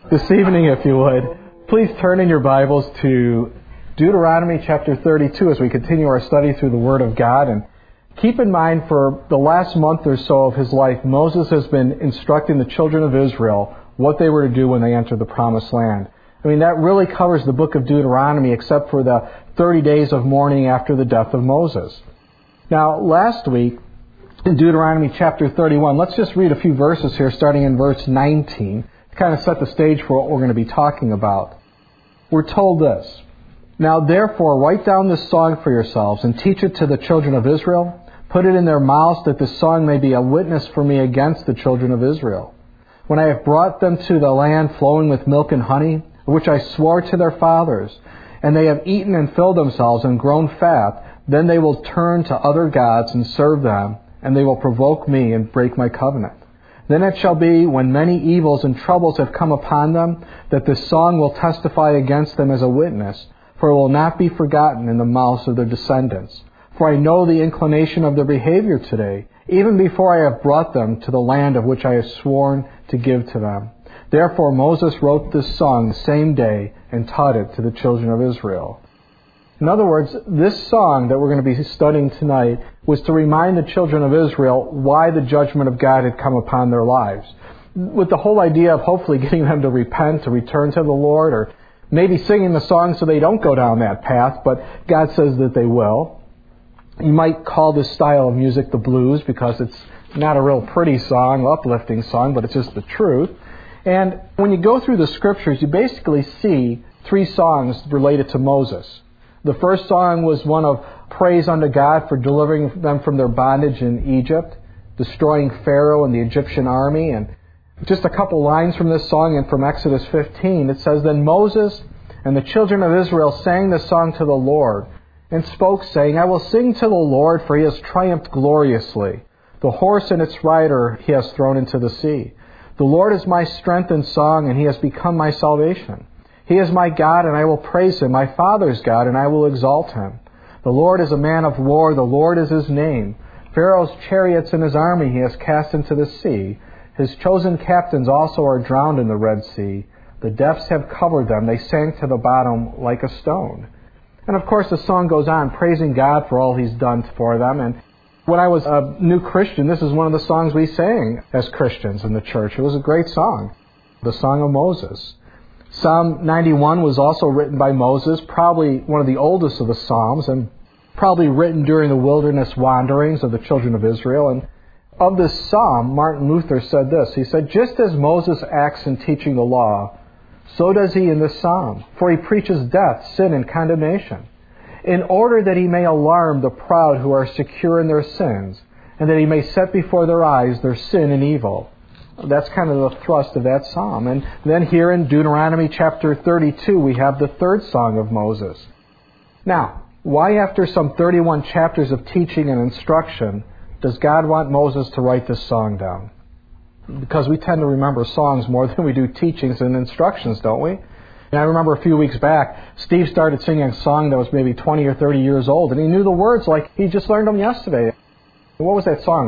This evening, if you would, please turn in your Bibles to Deuteronomy chapter 32 as we continue our study through the Word of God. And keep in mind, for the last month or so of his life, Moses has been instructing the children of Israel what they were to do when they entered the Promised Land. I mean, that really covers the book of Deuteronomy, except for the 30 days of mourning after the death of Moses. Now, last week, in Deuteronomy chapter 31, let's just read a few verses here, starting in verse 19, to kind of set the stage for what we're going to be talking about. We're told this: "Now therefore write down this song for yourselves, and teach it to the children of Israel. Put it in their mouths, that this song may be a witness for me against the children of Israel. When I have brought them to the land flowing with milk and honey, which I swore to their fathers, and they have eaten and filled themselves and grown fat, then they will turn to other gods and serve them, and they will provoke me and break my covenant. Then it shall be, when many evils and troubles have come upon them, that this song will testify against them as a witness, for it will not be forgotten in the mouths of their descendants. For I know the inclination of their behavior today, even before I have brought them to the land of which I have sworn to give to them." Therefore Moses wrote this song the same day and taught it to the children of Israel. In other words, this song that we're going to be studying tonight was to remind the children of Israel why the judgment of God had come upon their lives, with the whole idea of hopefully getting them to repent, to return to the Lord, or maybe singing the song so they don't go down that path, but God says that they will. You might call this style of music the blues, because it's not a real pretty song, uplifting song, but it's just the truth. And when you go through the scriptures, you basically see three songs related to Moses. The first song was one of praise unto God for delivering them from their bondage in Egypt, destroying Pharaoh and the Egyptian army. And just a couple lines from this song and from Exodus 15, it says, "Then Moses and the children of Israel sang this song to the Lord, and spoke, saying, I will sing to the Lord, for he has triumphed gloriously. The horse and its rider he has thrown into the sea. The Lord is my strength and song, and he has become my salvation. He is my God, and I will praise him, my father's God, and I will exalt him. The Lord is a man of war, the Lord is his name. Pharaoh's chariots and his army he has cast into the sea. His chosen captains also are drowned in the Red Sea. The depths have covered them, they sank to the bottom like a stone." And of course the song goes on, praising God for all he's done for them. And when I was a new Christian, this is one of the songs we sang as Christians in the church. It was a great song, the Song of Moses. Psalm 91 was also written by Moses, probably one of the oldest of the Psalms, and probably written during the wilderness wanderings of the children of Israel. And of this psalm, Martin Luther said this. He said, "Just as Moses acts in teaching the law, so does he in this psalm, for he preaches death, sin, and condemnation, in order that he may alarm the proud who are secure in their sins, and that he may set before their eyes their sin and evil." That's kind of the thrust of that psalm. And then here in Deuteronomy chapter 32, we have the third song of Moses. Now, why after some 31 chapters of teaching and instruction does God want Moses to write this song down? Because we tend to remember songs more than we do teachings and instructions, don't we? And I remember a few weeks back, Steve started singing a song that was maybe 20 or 30 years old, and he knew the words like he just learned them yesterday. What was that song?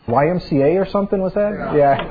YMCA or something, was that? Yeah.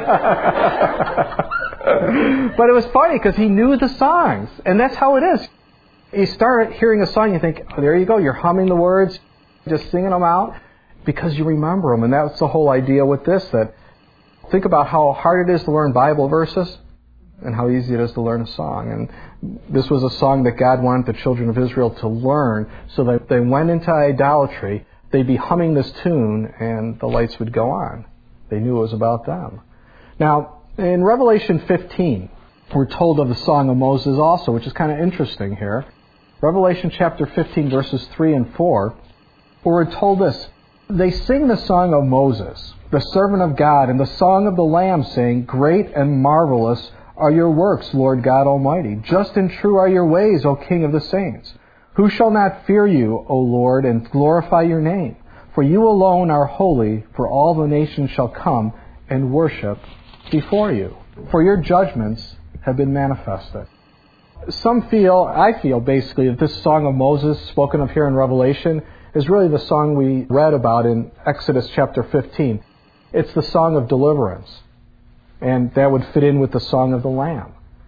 But it was funny because he knew the songs. And that's how it is. You start hearing a song, you think, oh, there you go, you're humming the words, just singing them out because you remember them. And that's the whole idea with this, that think about how hard it is to learn Bible verses and how easy it is to learn a song. And this was a song that God wanted the children of Israel to learn so that they went into idolatry, they'd be humming this tune and the lights would go on. They knew it was about them. Now, in Revelation 15, we're told of the Song of Moses also, which is kind of interesting here. Revelation chapter 15, verses 3 and 4, where we're told this: "They sing the song of Moses, the servant of God, and the song of the Lamb, saying, Great and marvelous are your works, Lord God Almighty. Just and true are your ways, O King of the saints. Who shall not fear you, O Lord, and glorify your name? For you alone are holy, for all the nations shall come and worship before you. For your judgments have been manifested." I feel basically that this Song of Moses spoken of here in Revelation is really the song we read about in Exodus chapter 15. It's the song of deliverance. And that would fit in with the Song of the Lamb.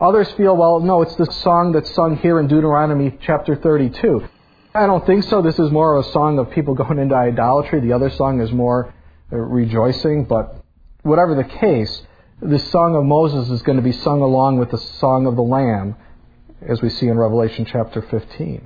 Others feel, well, no, it's the song that's sung here in Deuteronomy chapter 32. I don't think so. This is more of a song of people going into idolatry. The other song is more rejoicing. But whatever the case, this song of Moses is going to be sung along with the song of the Lamb, as we see in Revelation chapter 15.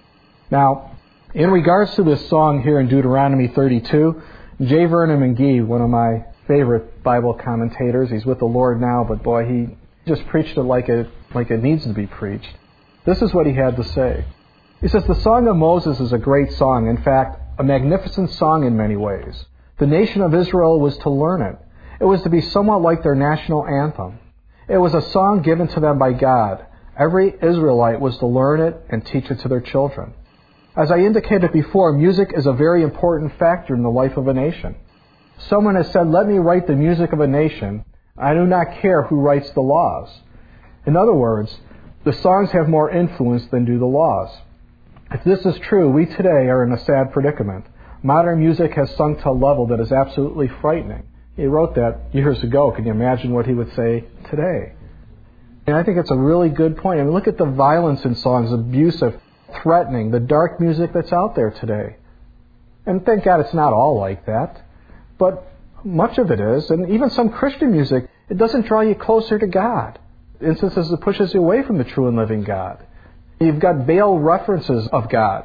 Now, in regards to this song here in Deuteronomy 32, J. Vernon McGee, one of my favorite Bible commentators, he's with the Lord now, but boy, he just preached it like it needs to be preached. This is what he had to say. He says, the Song of Moses is a great song, in fact, a magnificent song in many ways. The nation of Israel was to learn it. It was to be somewhat like their national anthem. It was a song given to them by God. Every Israelite was to learn it and teach it to their children. As I indicated before, music is a very important factor in the life of a nation. Someone has said, let me write the music of a nation. I do not care who writes the laws. In other words, the songs have more influence than do the laws. If this is true, we today are in a sad predicament. Modern music has sunk to a level that is absolutely frightening. He wrote that years ago. Can you imagine what he would say today? And I think it's a really good point. I mean, look at the violence in songs, abusive, threatening, the dark music that's out there today. And thank God it's not all like that. But much of it is. And even some Christian music, it doesn't draw you closer to God. In instances, it pushes you away from the true and living God. You've got veiled references of God.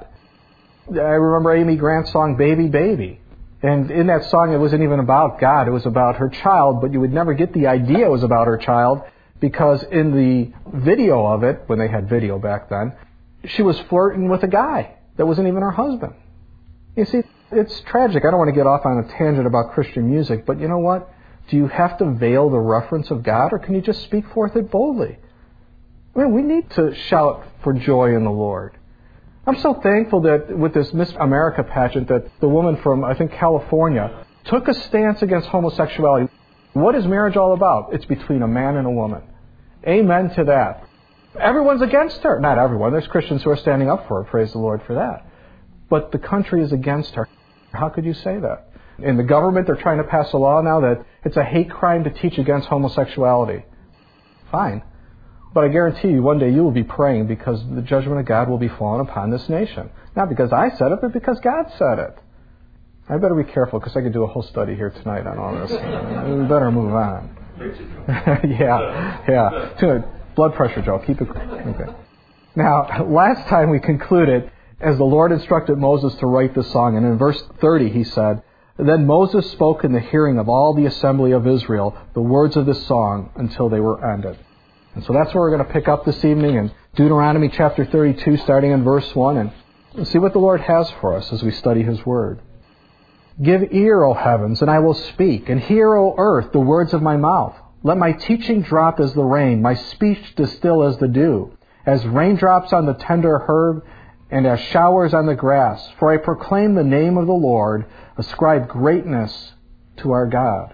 I remember Amy Grant's song, Baby, Baby. And in that song, it wasn't even about God. It was about her child, but you would never get the idea it was about her child because in the video of it, when they had video back then, she was flirting with a guy that wasn't even her husband. You see, it's tragic. I don't want to get off on a tangent about Christian music, but you know what? Do you have to veil the reference of God, or can you just speak forth it boldly? I mean, we need to shout for joy in the Lord. I'm so thankful that with this Miss America pageant that the woman from, I think, California took a stance against homosexuality. What is marriage all about? It's between a man and a woman. Amen to that. Everyone's against her. Not everyone. There's Christians who are standing up for her. Praise the Lord for that. But the country is against her. How could you say that? In the government, they're trying to pass a law now that it's a hate crime to teach against homosexuality. Fine. But I guarantee you, one day you will be praying because the judgment of God will be falling upon this nation. Not because I said it, but because God said it. I better be careful because I could do a whole study here tonight on all this. We better move on. Yeah. Blood pressure, Joe. Keep it okay. Now, last time we concluded, as the Lord instructed Moses to write this song, and in verse 30 he said, Then Moses spoke in the hearing of all the assembly of Israel the words of this song until they were ended. And so that's where we're going to pick up this evening in Deuteronomy chapter 32, starting in verse 1, and see what the Lord has for us as we study His Word. Give ear, O heavens, and I will speak, and hear, O earth, the words of my mouth. Let my teaching drop as the rain, my speech distill as the dew, as raindrops on the tender herb, and as showers on the grass. For I proclaim the name of the Lord, ascribe greatness to our God.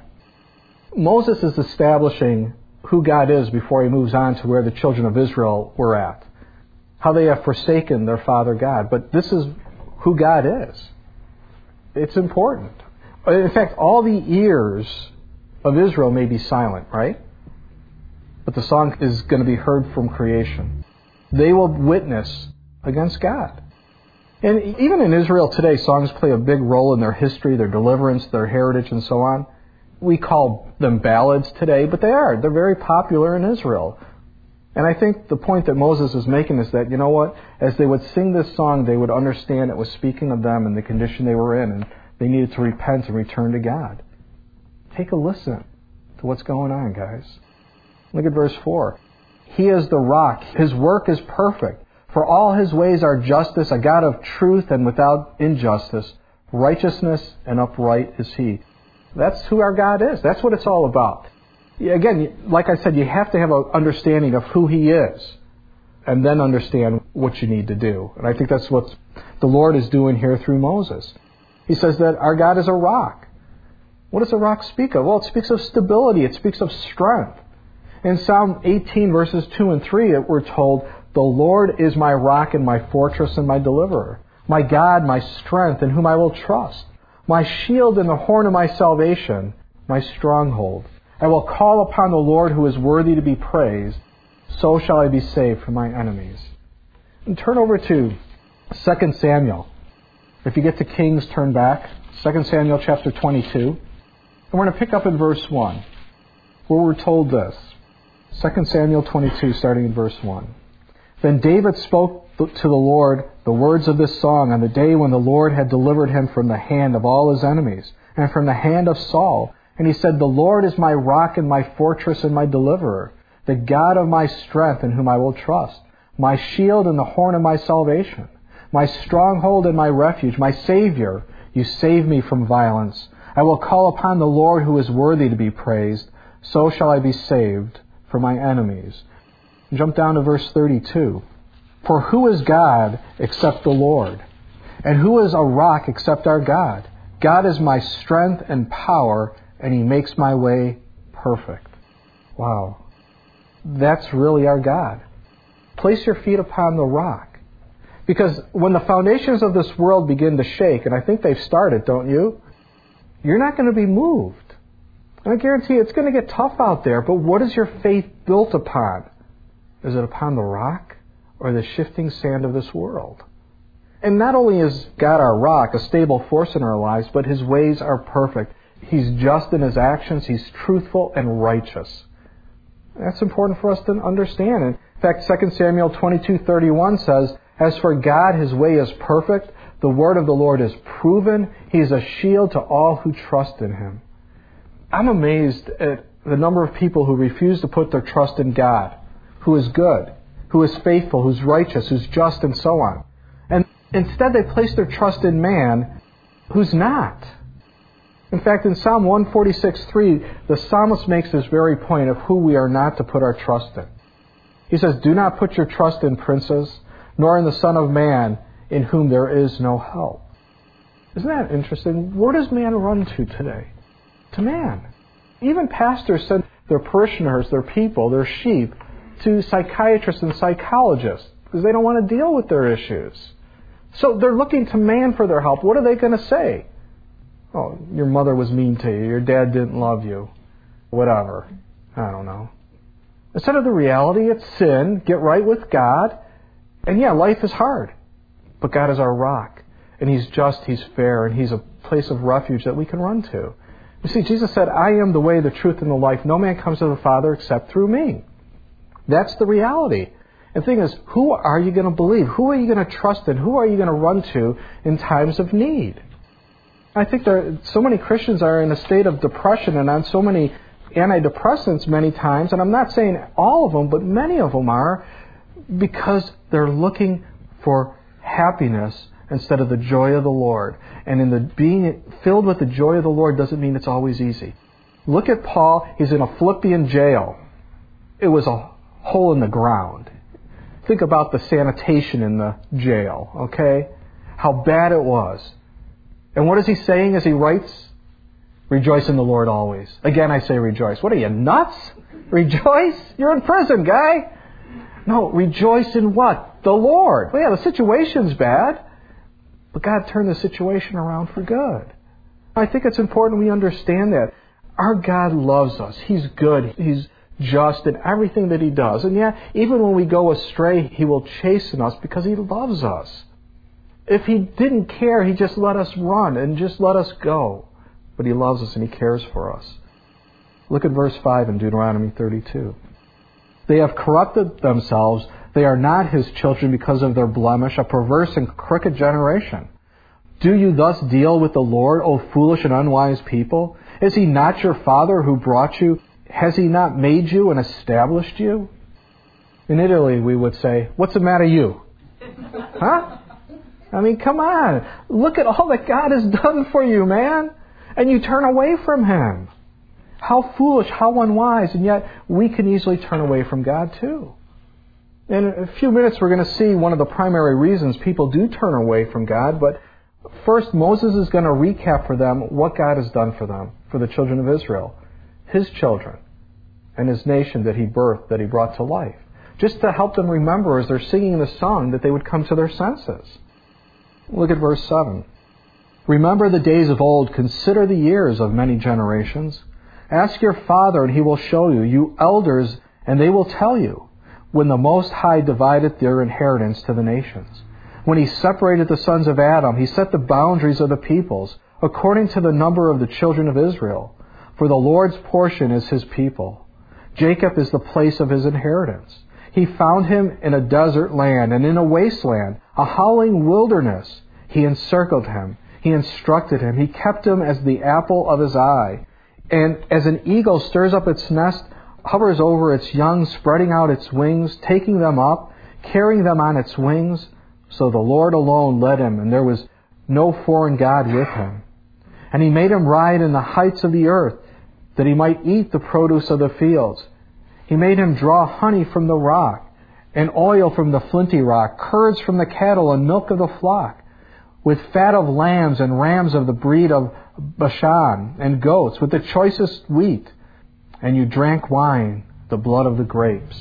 Moses is establishing who God is before he moves on to where the children of Israel were at. How they have forsaken their father God. But this is who God is. It's important. In fact, all the ears of Israel may be silent, right? But the song is going to be heard from creation. They will witness against God. And even in Israel today, songs play a big role in their history, their deliverance, their heritage, and so on. We call them ballads today, but they are. They're very popular in Israel. And I think the point that Moses is making is that, you know what, as they would sing this song, they would understand it was speaking of them and the condition they were in, and they needed to repent and return to God. Take a listen to what's going on, guys. Look at verse 4. He is the rock. His work is perfect. For all His ways are justice, a God of truth and without injustice. Righteousness and upright is He. That's who our God is. That's what it's all about. Again, like I said, you have to have an understanding of who He is and then understand what you need to do. And I think that's what the Lord is doing here through Moses. He says that our God is a rock. What does a rock speak of? Well, it speaks of stability. It speaks of strength. In Psalm 18, verses 2 and 3, we're told, The Lord is my rock and my fortress and my deliverer, my God, my strength, in whom I will trust, my shield and the horn of my salvation, my stronghold. I will call upon the Lord who is worthy to be praised. so shall I be saved from my enemies. And turn over to 2 Samuel. If you get to Kings, turn back. 2 Samuel chapter 22. And we're going to pick up in verse 1, where we're told this. 2 Samuel 22, starting in verse 1. Then David spoke to the Lord the words of this song on the day when the Lord had delivered him from the hand of all his enemies, and from the hand of Saul. And he said, The Lord is my rock and my fortress and my deliverer, the God of my strength in whom I will trust, my shield and the horn of my salvation, my stronghold and my refuge, my Savior. You save me from violence. I will call upon the Lord who is worthy to be praised. So shall I be saved from my enemies. Jump down to verse 32. For who is God except the Lord? And who is a rock except our God? God is my strength and power, and He makes my way perfect. Wow. That's really our God. Place your feet upon the rock. Because when the foundations of this world begin to shake, and I think they've started, don't you? You're not going to be moved. I guarantee you it's going to get tough out there, but what is your faith built upon? Is it upon the rock or the shifting sand of this world? And not only is God our rock, a stable force in our lives, but His ways are perfect. He's just in His actions. He's truthful and righteous. That's important for us to understand. In fact, 2 Samuel 22:31 says, As for God, His way is perfect. The word of the Lord is proven. He is a shield to all who trust in Him. I'm amazed at the number of people who refuse to put their trust in God, who is good, who is faithful, who's righteous, who's just, and so on. And instead they place their trust in man, who's not. In fact, in Psalm 146:3, the psalmist makes this very point of who we are not to put our trust in. He says, Do not put your trust in princes, nor in the Son of Man, in whom there is no help. Isn't that interesting? Where does man run to today? To man. Even pastors send their parishioners, their people, their sheep, to psychiatrists and psychologists because they don't want to deal with their issues. So they're looking to man for their help. What are they going to say? Oh, your mother was mean to you. Your dad didn't love you. Whatever. I don't know. Instead of the reality, it's sin. Get right with God. And yeah, life is hard. But God is our rock. And He's just, He's fair, and He's a place of refuge that we can run to. You see, Jesus said, I am the way, the truth, and the life. No man comes to the Father except through me. That's the reality. And the thing is, who are you going to believe? Who are you going to trust in? Who are you going to run to in times of need? I think so many Christians are in a state of depression and on so many antidepressants many times, and I'm not saying all of them, but many of them are, because they're looking for happiness instead of the joy of the Lord. And in the being filled with the joy of the Lord doesn't mean it's always easy. Look at Paul. He's in a Philippian jail. It was a hole in the ground. Think about the sanitation in the jail, okay? How bad it was. And what is he saying as he writes? Rejoice in the Lord always. Again, I say rejoice. What are you, nuts? Rejoice? You're in prison, guy. No, rejoice in what? The Lord. Well, yeah, the situation's bad, but God turned the situation around for good. I think it's important we understand that. Our God loves us. He's good. He's just in everything that He does. And yet, even when we go astray, He will chasten us because He loves us. If He didn't care, He'd just let us run and just let us go. But He loves us and He cares for us. Look at verse 5 in Deuteronomy 32. They have corrupted themselves. They are not His children because of their blemish, a perverse and crooked generation. Do you thus deal with the Lord, O foolish and unwise people? Is He not your Father who brought you? Has He not made you and established you? In Italy, we would say, what's the matter you? Huh? I mean, come on. Look at all that God has done for you, man. And you turn away from Him. How foolish, how unwise. And yet, we can easily turn away from God too. In a few minutes, we're going to see one of the primary reasons people do turn away from God. But first, Moses is going to recap for them what God has done for them, for the children of Israel, His children, and His nation that He birthed, that He brought to life. Just to help them remember as they're singing the song that they would come to their senses. Look at verse 7. Remember the days of old. Consider the years of many generations. Ask your father, and he will show you. You elders, and they will tell you. when the Most High divided their inheritance to the nations. When He separated the sons of Adam, He set the boundaries of the peoples according to the number of the children of Israel. For the Lord's portion is His people. Jacob is the place of His inheritance. He found him in a desert land and in a wasteland, a howling wilderness. He encircled him. He instructed him. He kept him as the apple of His eye. And as an eagle stirs up its nest, hovers over its young, spreading out its wings, taking them up, carrying them on its wings, so the Lord alone led him, and there was no foreign god with him. And He made him ride in the heights of the earth, that he might eat the produce of the fields. He made him draw honey from the rock, and oil from the flinty rock, curds from the cattle, and milk of the flock, with fat of lambs and rams of the breed of Bashan, and goats, with the choicest wheat. And you drank wine, the blood of the grapes.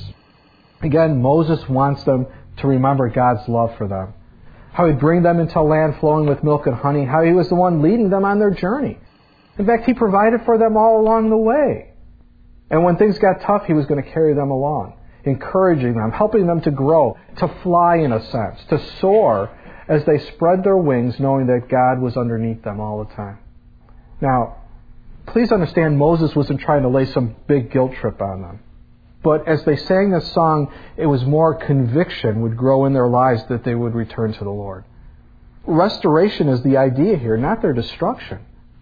Again, Moses wants them to remember God's love for them. How He'd bring them into a land flowing with milk and honey. How He was the one leading them on their journey. In fact, He provided for them all along the way. And when things got tough, He was going to carry them along, encouraging them, helping them to grow, to fly in a sense, to soar as they spread their wings, knowing that God was underneath them all the time. Now, please understand, Moses wasn't trying to lay some big guilt trip on them. But as they sang this song, it was more conviction would grow in their lives that they would return to the Lord. Restoration is the idea here, not their destruction.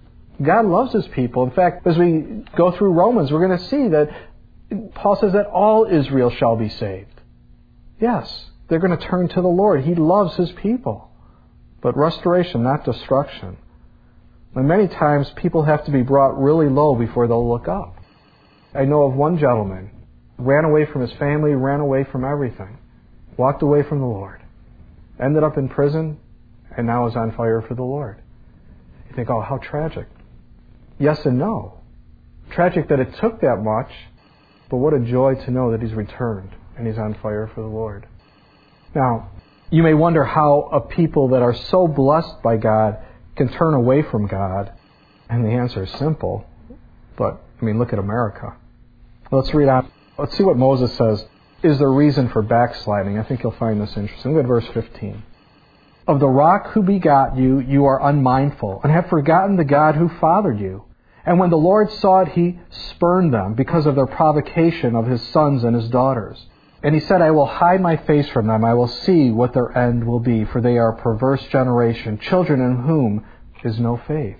God loves His people. In fact, as we go through Romans, we're going to see that Paul says that all Israel shall be saved. Yes, they're going to turn to the Lord. He loves His people. But restoration, not destruction. And many times people have to be brought really low before they'll look up. I know of one gentleman, ran away from his family, ran away from everything, walked away from the Lord, ended up in prison, and now is on fire for the Lord. You think, oh, how tragic. Yes and no. Tragic that it took that much, but what a joy to know that he's returned and he's on fire for the Lord. Now, you may wonder how a people that are so blessed by God can turn away from God. And the answer is simple. But, look at America. Let's read on. Let's see what Moses says is the reason for backsliding. I think you'll find this interesting. Look at verse 15. Of the rock who begot you, you are unmindful, and have forgotten the God who fathered you. And when the Lord saw it, He spurned them because of their provocation of His sons and His daughters. And He said, I will hide my face from them. I will see what their end will be, for they are a perverse generation, children in whom is no faith.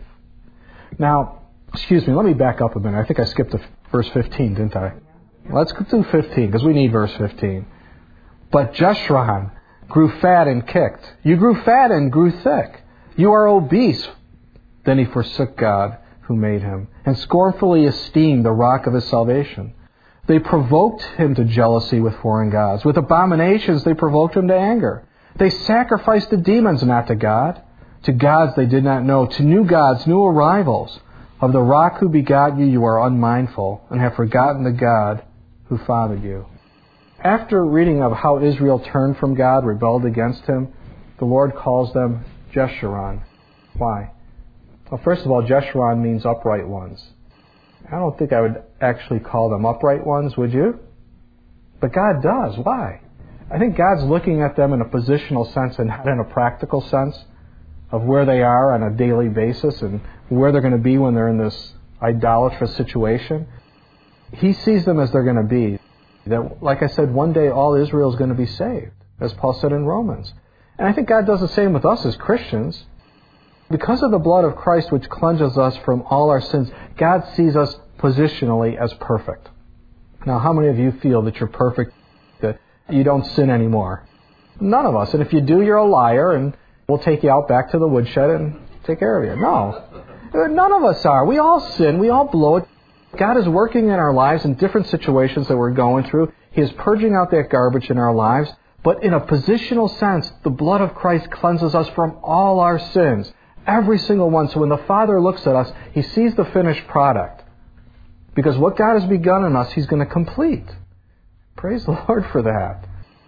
Now, let me back up a minute. I think I skipped to verse 15, didn't I? Let's go to 15, because we need verse 15. But Jeshurun grew fat and kicked. You grew fat and grew thick. You are obese. Then he forsook God who made him, and scornfully esteemed the rock of his salvation. They provoked him to jealousy with foreign gods. With abominations they provoked him to anger. They sacrificed to demons, not to God. To gods they did not know. To new gods, new arrivals. Of the rock who begot you, you are unmindful, and have forgotten the God who fathered you. After reading of how Israel turned from God, rebelled against Him, the Lord calls them Jeshurun. Why? Well, first of all, Jeshurun means upright ones. I don't think I would actually call them upright ones, would you? But God does. Why? I think God's looking at them in a positional sense and not in a practical sense of where they are on a daily basis and where they're going to be when they're in this idolatrous situation. He sees them as they're going to be. That, like I said, one day all Israel is going to be saved, as Paul said in Romans. And I think God does the same with us as Christians. Because of the blood of Christ which cleanses us from all our sins, God sees us positionally as perfect. Now, how many of you feel that you're perfect, that you don't sin anymore? None of us. And if you do, you're a liar, and we'll take you out back to the woodshed and take care of you. No. None of us are. We all sin. We all blow it. God is working in our lives in different situations that we're going through. He is purging out that garbage in our lives. But in a positional sense, the blood of Christ cleanses us from all our sins. Every single one. So when the Father looks at us, He sees the finished product. Because what God has begun in us, He's going to complete. Praise the Lord for that.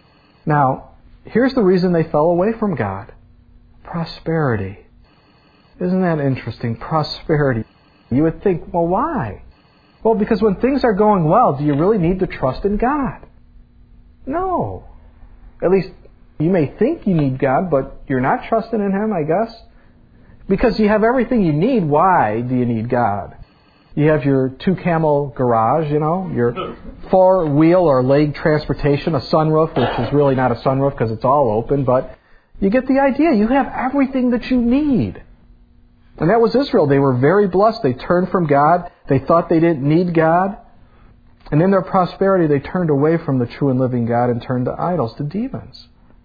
Now, here's the reason they fell away from God. Prosperity. Isn't that interesting? Prosperity. You would think, well, why? Well, because when things are going well, do you really need to trust in God? No. At least you may think you need God, but you're not trusting in Him, I guess. Because you have everything you need, why do you need God? You have your 2-camel garage, your 4-wheel or leg transportation, a sunroof, which is really not a sunroof because it's all open, but you get the idea. You have everything that you need. And that was Israel. They were very blessed. They turned from God. They thought they didn't need God. And in their prosperity, they turned away from the true and living God and turned to idols, to demons.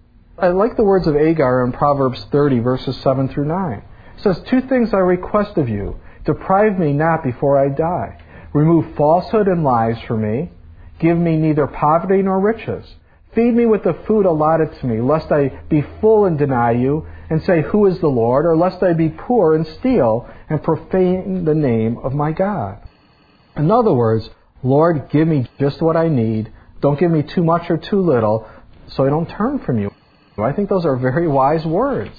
I like the words of Agar in Proverbs 30, verses 7 through 9. It says, 2 things I request of you. Deprive me not before I die. Remove falsehood and lies from me. Give me neither poverty nor riches. Feed me with the food allotted to me, lest I be full and deny you, and say, who is the Lord? Or lest I be poor and steal, and profane the name of my God. In other words, Lord, give me just what I need. Don't give me too much or too little, so I don't turn from you. I think those are very wise words.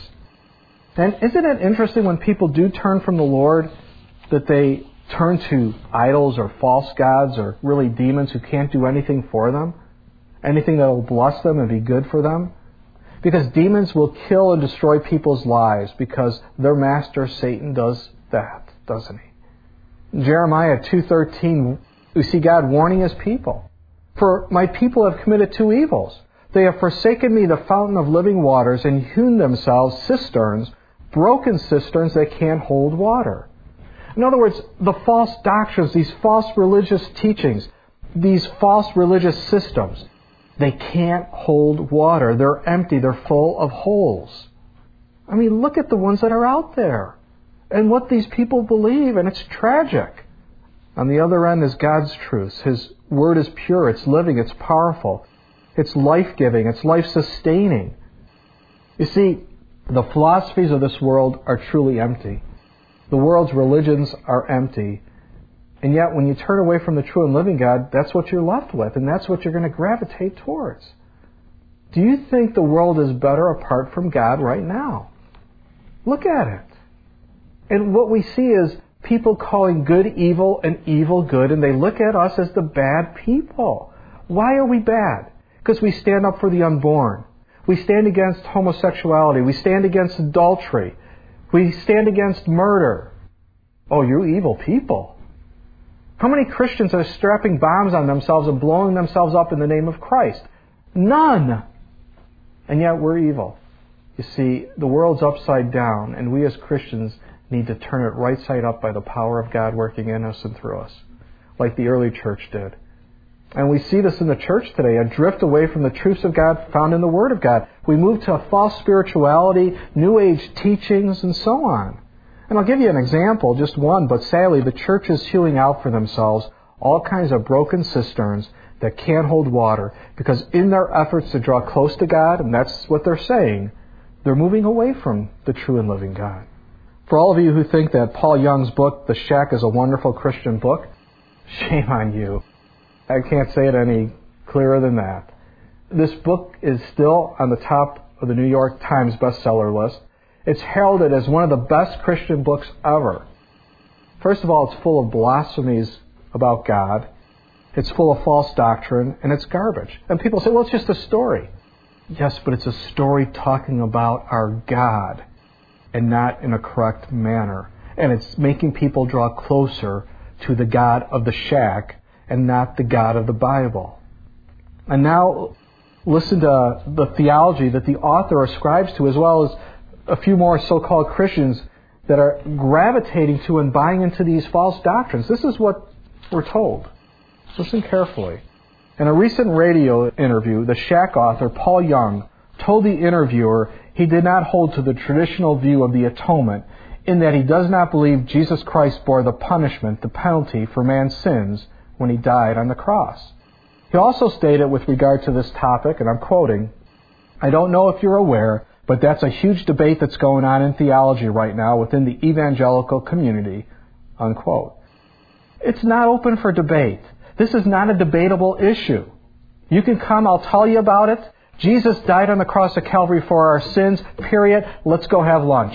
And isn't it interesting when people do turn from the Lord, that they turn to idols or false gods or really demons who can't do anything for them? Anything that will bless them and be good for them? Because demons will kill and destroy people's lives because their master, Satan, does that, doesn't he? In Jeremiah 2:13, we see God warning His people. For my people have committed 2 evils. They have forsaken me, the fountain of living waters, and hewn themselves cisterns, broken cisterns that can't hold water. In other words, the false doctrines, these false religious teachings, these false religious systems, they can't hold water. They're empty. They're full of holes. I mean, look at the ones that are out there and what these people believe, and it's tragic. On the other end is God's truth. His Word is pure. It's living. It's powerful. It's life-giving. It's life-sustaining. You see, the philosophies of this world are truly empty. The world's religions are empty. And yet, when you turn away from the true and living God, that's what you're left with, and that's what you're going to gravitate towards. Do you think the world is better apart from God right now? Look at it. And what we see is people calling good evil and evil good, and they look at us as the bad people. Why are we bad? Because we stand up for the unborn. We stand against homosexuality. We stand against adultery. We stand against murder. Oh, you evil people. How many Christians are strapping bombs on themselves and blowing themselves up in the name of Christ? None. And yet we're evil. You see, the world's upside down, and we as Christians need to turn it right side up by the power of God working in us and through us, like the early church did. And we see this in the church today, a drift away from the truths of God found in the Word of God. We move to a false spirituality, New Age teachings, and so on. And I'll give you an example, just one, but sadly the church is hewing out for themselves all kinds of broken cisterns that can't hold water, because in their efforts to draw close to God, and that's what they're saying, they're moving away from the true and living God. For all of you who think that Paul Young's book, The Shack, is a wonderful Christian book, shame on you. I can't say it any clearer than that. This book is still on the top of the New York Times bestseller list. It's heralded as one of the best Christian books ever. First of all, it's full of blasphemies about God. It's full of false doctrine, and it's garbage. And people say, well, it's just a story. Yes, but it's a story talking about our God, and not in a correct manner. And it's making people draw closer to the God of the shack and not the God of the Bible. And now listen to the theology that the author ascribes to, as well as a few more so-called Christians that are gravitating to and buying into these false doctrines. This is what we're told. Listen carefully. In a recent radio interview, the Shack author, Paul Young, told the interviewer he did not hold to the traditional view of the atonement, in that he does not believe Jesus Christ bore the punishment, the penalty for man's sins when he died on the cross. He also stated with regard to this topic, and I'm quoting, "I don't know if you're aware, but that's a huge debate that's going on in theology right now within the evangelical community," unquote. It's not open for debate. This is not a debatable issue. You can come, I'll tell you about it. Jesus died on the cross of Calvary for our sins, period. Let's go have lunch.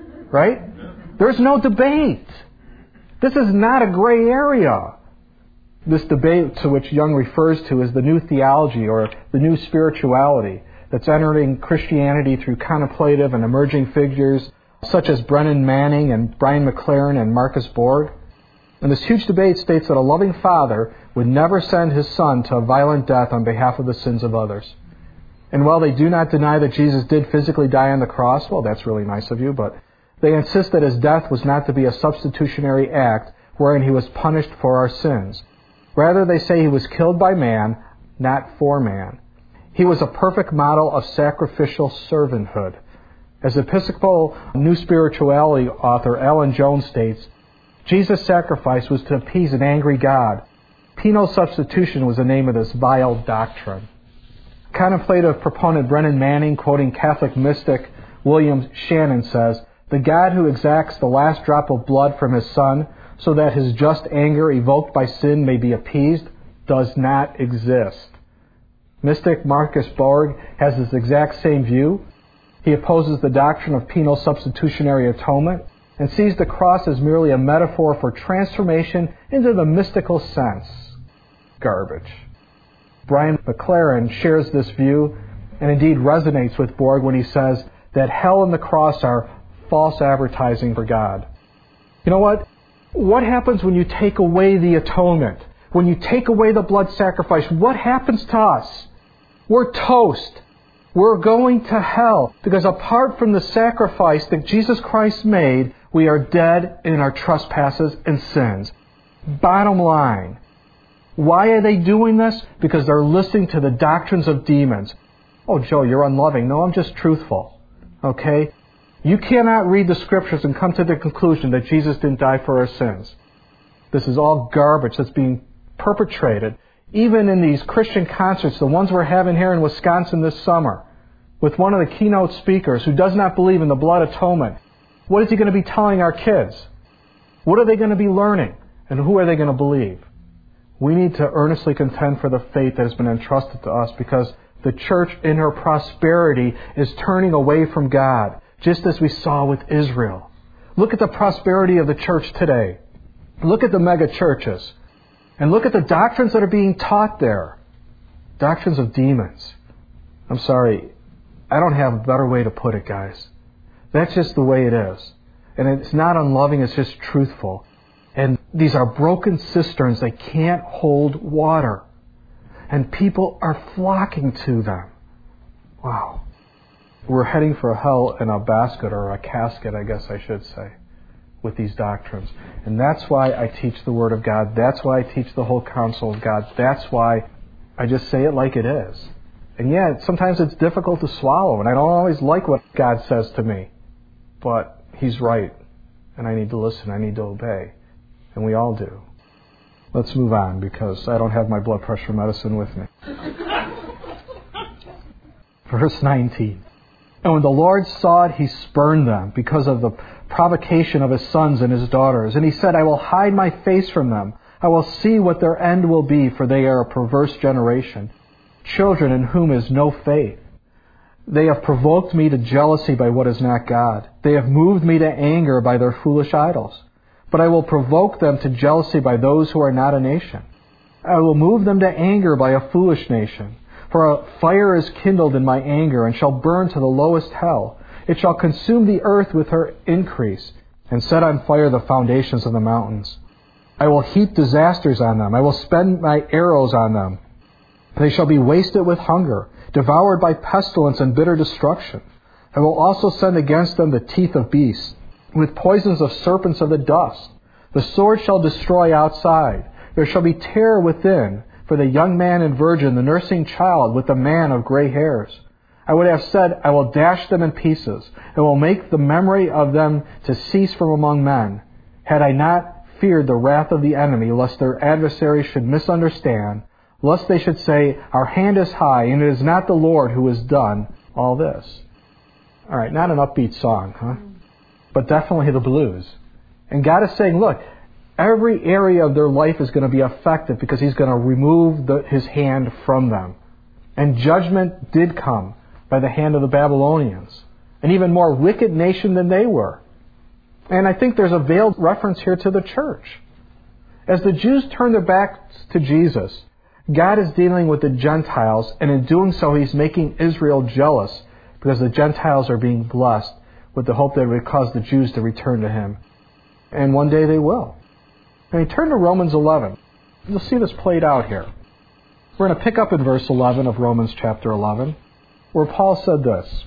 Right? There's no debate. This is not a gray area. This debate to which Young refers to is the new theology or the new spirituality that's entering Christianity through contemplative and emerging figures such as Brennan Manning and Brian McLaren and Marcus Borg. And this huge debate states that a loving father would never send his son to a violent death on behalf of the sins of others. And while they do not deny that Jesus did physically die on the cross, well, that's really nice of you, but they insist that his death was not to be a substitutionary act wherein he was punished for our sins. Rather, they say he was killed by man, not for man. He was a perfect model of sacrificial servanthood. As Episcopal New Spirituality author Alan Jones states, Jesus' sacrifice was to appease an angry God. Penal substitution was the name of this vile doctrine. Contemplative proponent Brennan Manning, quoting Catholic mystic William Shannon, says, "The God who exacts the last drop of blood from his Son so that his just anger evoked by sin may be appeased does not exist." Mystic Marcus Borg has this exact same view. He opposes the doctrine of penal substitutionary atonement and sees the cross as merely a metaphor for transformation into the mystical sense. Garbage. Brian McLaren shares this view and indeed resonates with Borg when he says that hell and the cross are false advertising for God. You know what? What happens when you take away the atonement? When you take away the blood sacrifice, what happens to us? We're toast. We're going to hell because apart from the sacrifice that Jesus Christ made, we are dead in our trespasses and sins. Bottom line. Why are they doing this? Because they're listening to the doctrines of demons. Oh, Joe, you're unloving. No, I'm just truthful. Okay? You cannot read the Scriptures and come to the conclusion that Jesus didn't die for our sins. This is all garbage that's being perpetrated, even in these Christian concerts, the ones we're having here in Wisconsin this summer, with one of the keynote speakers who does not believe in the blood atonement. What is he going to be telling our kids? What are they going to be learning? And who are they going to believe? We need to earnestly contend for the faith that has been entrusted to us because the church in her prosperity is turning away from God, just as we saw with Israel. Look at the prosperity of the church today. Look at the mega churches. And look at the doctrines that are being taught there. Doctrines of demons. I'm sorry, I don't have a better way to put it, guys. That's just the way it is. And it's not unloving, it's just truthful. And these are broken cisterns. They can't hold water. And people are flocking to them. Wow. We're heading for hell in a basket, or a casket, I guess I should say, with these doctrines. And that's why I teach the Word of God. That's why I teach the whole counsel of God. That's why I just say it like it is. And yet, sometimes it's difficult to swallow, and I don't always like what God says to me. But He's right, and I need to listen, I need to obey. And we all do. Let's move on, because I don't have my blood pressure medicine with me. Verse 19. And when the Lord saw it, He spurned them because of the provocation of His sons and His daughters. And He said, I will hide my face from them. I will see what their end will be, for they are a perverse generation, children in whom is no faith. They have provoked me to jealousy by what is not God. They have moved me to anger by their foolish idols. But I will provoke them to jealousy by those who are not a nation. I will move them to anger by a foolish nation. For a fire is kindled in my anger, and shall burn to the lowest hell. It shall consume the earth with her increase, and set on fire the foundations of the mountains. I will heap disasters on them. I will spend my arrows on them. They shall be wasted with hunger, devoured by pestilence and bitter destruction. I will also send against them the teeth of beasts, with poisons of serpents of the dust. The sword shall destroy outside. There shall be terror within, for the young man and virgin, the nursing child, with the man of gray hairs. I would have said, I will dash them in pieces, and will make the memory of them to cease from among men, had I not feared the wrath of the enemy, lest their adversaries should misunderstand, lest they should say, our hand is high, and it is not the Lord who has done all this. All right, not an upbeat song, huh? But definitely the blues. And God is saying, look, every area of their life is going to be affected because He's going to remove His hand from them. And judgment did come by the hand of the Babylonians, an even more wicked nation than they were. And I think there's a veiled reference here to the church. As the Jews turn their backs to Jesus, God is dealing with the Gentiles, and in doing so, He's making Israel jealous because the Gentiles are being blessed with the hope that it would cause the Jews to return to Him. And one day they will. And you turn to Romans 11. You'll see this played out here. We're going to pick up in verse 11 of Romans chapter 11, where Paul said this,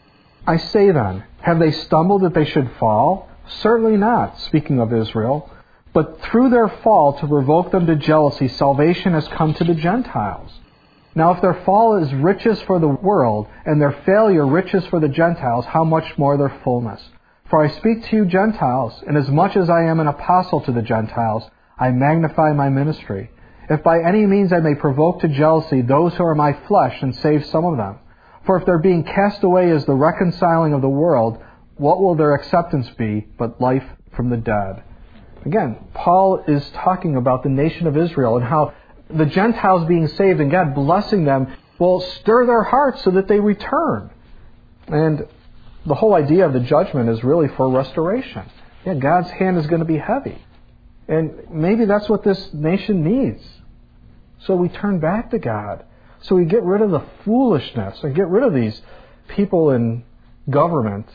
I say then, have they stumbled that they should fall? Certainly not, speaking of Israel. But through their fall, to provoke them to jealousy, salvation has come to the Gentiles. Now if their fall is riches for the world, and their failure riches for the Gentiles, how much more their fullness? For I speak to you Gentiles, inasmuch as I am an apostle to the Gentiles, I magnify my ministry. If by any means I may provoke to jealousy those who are my flesh, and save some of them. For if their being cast away is the reconciling of the world, what will their acceptance be but life from the dead? Again, Paul is talking about the nation of Israel and how the Gentiles being saved and God blessing them will stir their hearts so that they return. And the whole idea of the judgment is really for restoration. Yeah, God's hand is going to be heavy. And maybe that's what this nation needs. So we turn back to God. So we get rid of the foolishness and get rid of these people in government,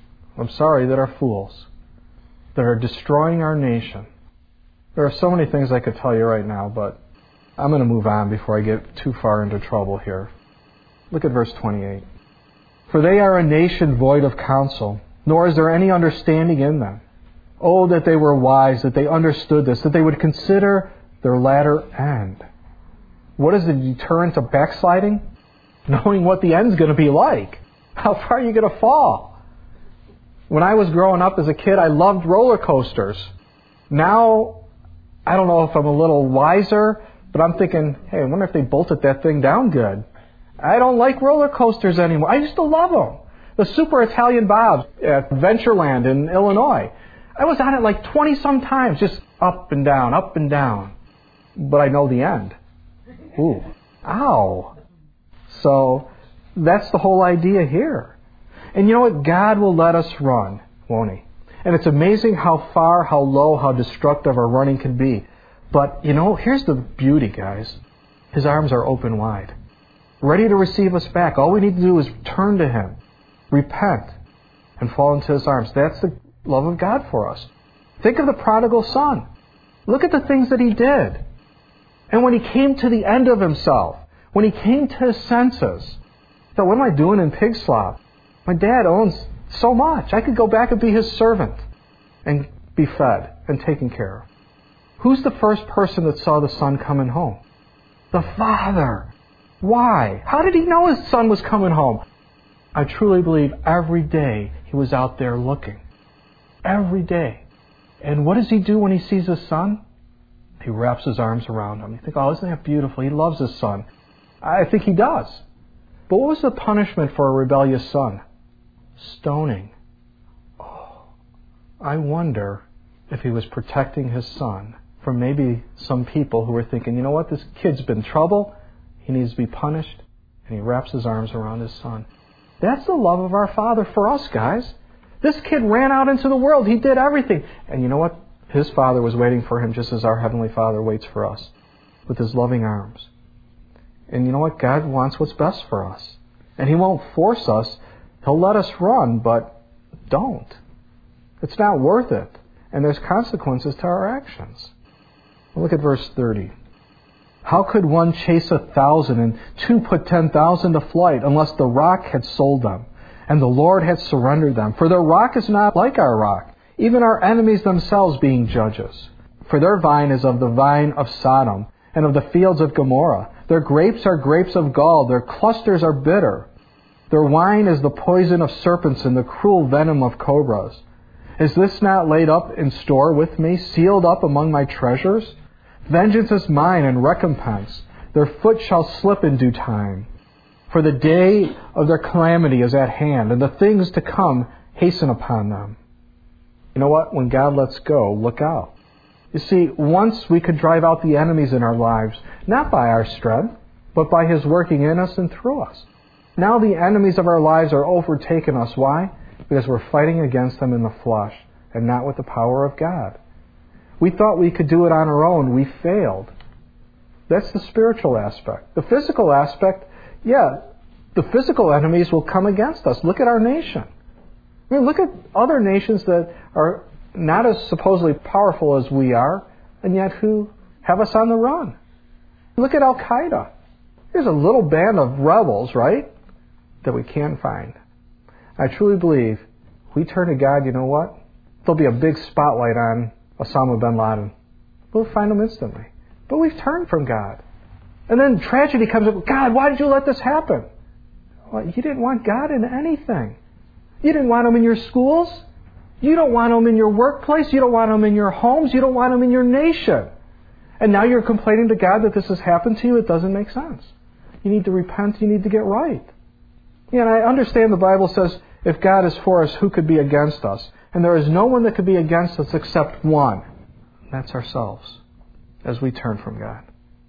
that are fools, that are destroying our nation. There are so many things I could tell you right now, but I'm going to move on before I get too far into trouble here. Look at verse 28. For they are a nation void of counsel, nor is there any understanding in them. Oh, that they were wise, that they understood this, that they would consider their latter end. What is the deterrent of backsliding? Knowing what the end's going to be like. How far are you going to fall? When I was growing up as a kid, I loved roller coasters. Now, I don't know if I'm a little wiser, but I'm thinking, hey, I wonder if they bolted that thing down good. I don't like roller coasters anymore. I used to love them. The Super Italian Bobs at Ventureland in Illinois. I was on it like 20-some times, just up and down, up and down. But I know the end. Ooh. Ow. So, that's the whole idea here. And you know what? God will let us run, won't He? And it's amazing how far, how low, how destructive our running can be. But, here's the beauty, guys. His arms are open wide, ready to receive us back. All we need to do is turn to Him, repent, and fall into His arms. That's the love of God for us. Think of the prodigal son. Look at the things that he did. And when he came to the end of himself, when he came to his senses, he thought, what am I doing in pig slop? My dad owns so much. I could go back and be his servant and be fed and taken care of. Who's the first person that saw the son coming home? The father. Why? How did he know his son was coming home? I truly believe every day he was out there looking. Every day. And what does he do when he sees his son? He wraps his arms around him. You think, oh, isn't that beautiful? He loves his son. I think he does. But what was the punishment for a rebellious son? Stoning. Oh, I wonder if he was protecting his son from maybe some people who were thinking, you know what, this kid's been in trouble. He needs to be punished. And he wraps his arms around his son. That's the love of our Father for us, guys. This kid ran out into the world. He did everything. And you know what? His Father was waiting for him just as our Heavenly Father waits for us with His loving arms. And you know what? God wants what's best for us. And He won't force us. He'll let us run, but don't. It's not worth it. And there's consequences to our actions. Look at verse 30. How could one chase 1,000 and two put 10,000 to flight unless the rock had sold them and the Lord had surrendered them? For their rock is not like our rock, even our enemies themselves being judges. For their vine is of the vine of Sodom and of the fields of Gomorrah. Their grapes are grapes of gall. Their clusters are bitter. Their wine is the poison of serpents and the cruel venom of cobras. Is this not laid up in store with me, sealed up among my treasures? Vengeance is mine and recompense. Their foot shall slip in due time. For the day of their calamity is at hand, and the things to come hasten upon them. You know what? When God lets go, look out. You see, once we could drive out the enemies in our lives, not by our strength, but by His working in us and through us. Now the enemies of our lives are overtaking us. Why? Because we're fighting against them in the flesh and not with the power of God. We thought we could do it on our own. We failed. That's the spiritual aspect. The physical aspect, the physical enemies will come against us. Look at our nation. I mean, look at other nations that are not as supposedly powerful as we are, and yet who have us on the run. Look at Al-Qaeda. There's a little band of rebels, right, that we can't find. I truly believe if we turn to God, you know what? There'll be a big spotlight on Osama bin Laden. We'll find him instantly. But we've turned from God. And then tragedy comes up. God, why did you let this happen? Well, you didn't want God in anything. You didn't want Him in your schools. You don't want Him in your workplace. You don't want Him in your homes. You don't want Him in your nation. And now you're complaining to God that this has happened to you. It doesn't make sense. You need to repent. You need to get right. And I understand the Bible says, if God is for us, who could be against us? And there is no one that could be against us except one. That's ourselves, as we turn from God.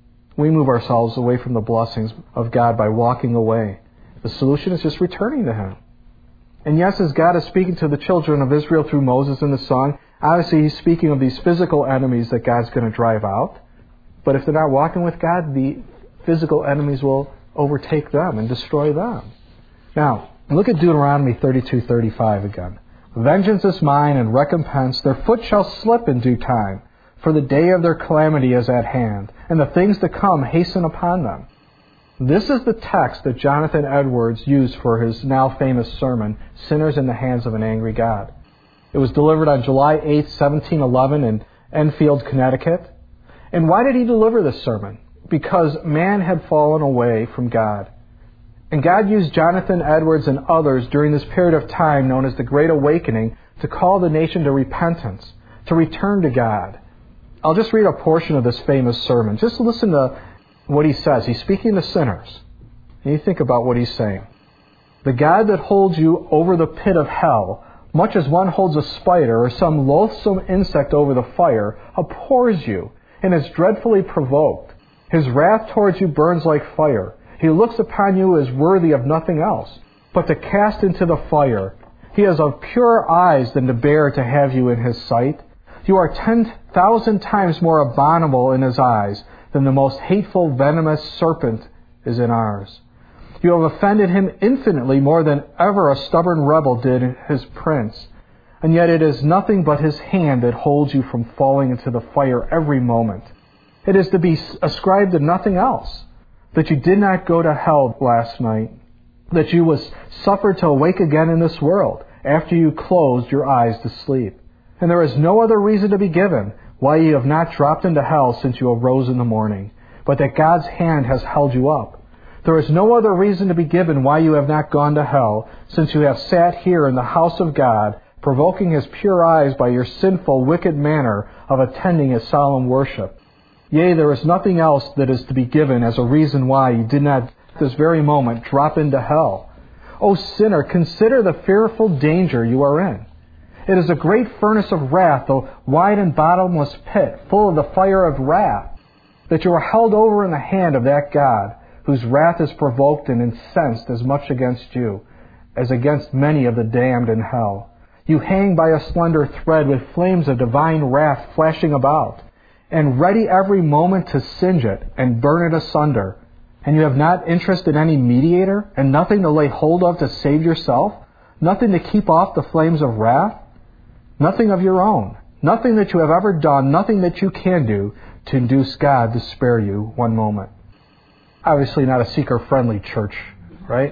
We move ourselves away from the blessings of God by walking away. The solution is just returning to Him. And yes, as God is speaking to the children of Israel through Moses in the song, obviously He's speaking of these physical enemies that God's going to drive out. But if they're not walking with God, the physical enemies will overtake them and destroy them. Now, look at Deuteronomy 32:35 again. Vengeance is mine and recompense. Their foot shall slip in due time. For the day of their calamity is at hand, and the things to come hasten upon them. This is the text that Jonathan Edwards used for his now famous sermon, Sinners in the Hands of an Angry God. It was delivered on July 8, 1711 in Enfield, Connecticut. And why did he deliver this sermon? Because man had fallen away from God. And God used Jonathan Edwards and others during this period of time known as the Great Awakening to call the nation to repentance, to return to God. I'll just read a portion of this famous sermon. Just listen to what he says. He's speaking to sinners. And you think about what he's saying. The God that holds you over the pit of hell, much as one holds a spider or some loathsome insect over the fire, abhors you and is dreadfully provoked. His wrath towards you burns like fire. He looks upon you as worthy of nothing else but to cast into the fire. He has of purer eyes than to bear to have you in His sight. You are 10,000 times more abominable in His eyes than the most hateful, venomous serpent is in ours. You have offended Him infinitely more than ever a stubborn rebel did His prince. And yet it is nothing but His hand that holds you from falling into the fire every moment. It is to be ascribed to nothing else. That you did not go to hell last night. That you was suffered to awake again in this world after you closed your eyes to sleep. And there is no other reason to be given why you have not dropped into hell since you arose in the morning, but that God's hand has held you up. There is no other reason to be given why you have not gone to hell since you have sat here in the house of God, provoking His pure eyes by your sinful, wicked manner of attending His solemn worship. Yea, there is nothing else that is to be given as a reason why you did not this very moment drop into hell. O sinner, consider the fearful danger you are in. It is a great furnace of wrath, a wide and bottomless pit, full of the fire of wrath, that you are held over in the hand of that God, whose wrath is provoked and incensed as much against you as against many of the damned in hell. You hang by a slender thread with flames of divine wrath flashing about, and ready every moment to singe it and burn it asunder. And you have not interest in any mediator, and nothing to lay hold of to save yourself, nothing to keep off the flames of wrath, nothing of your own, nothing that you have ever done, nothing that you can do to induce God to spare you one moment. Obviously not a seeker-friendly church, right?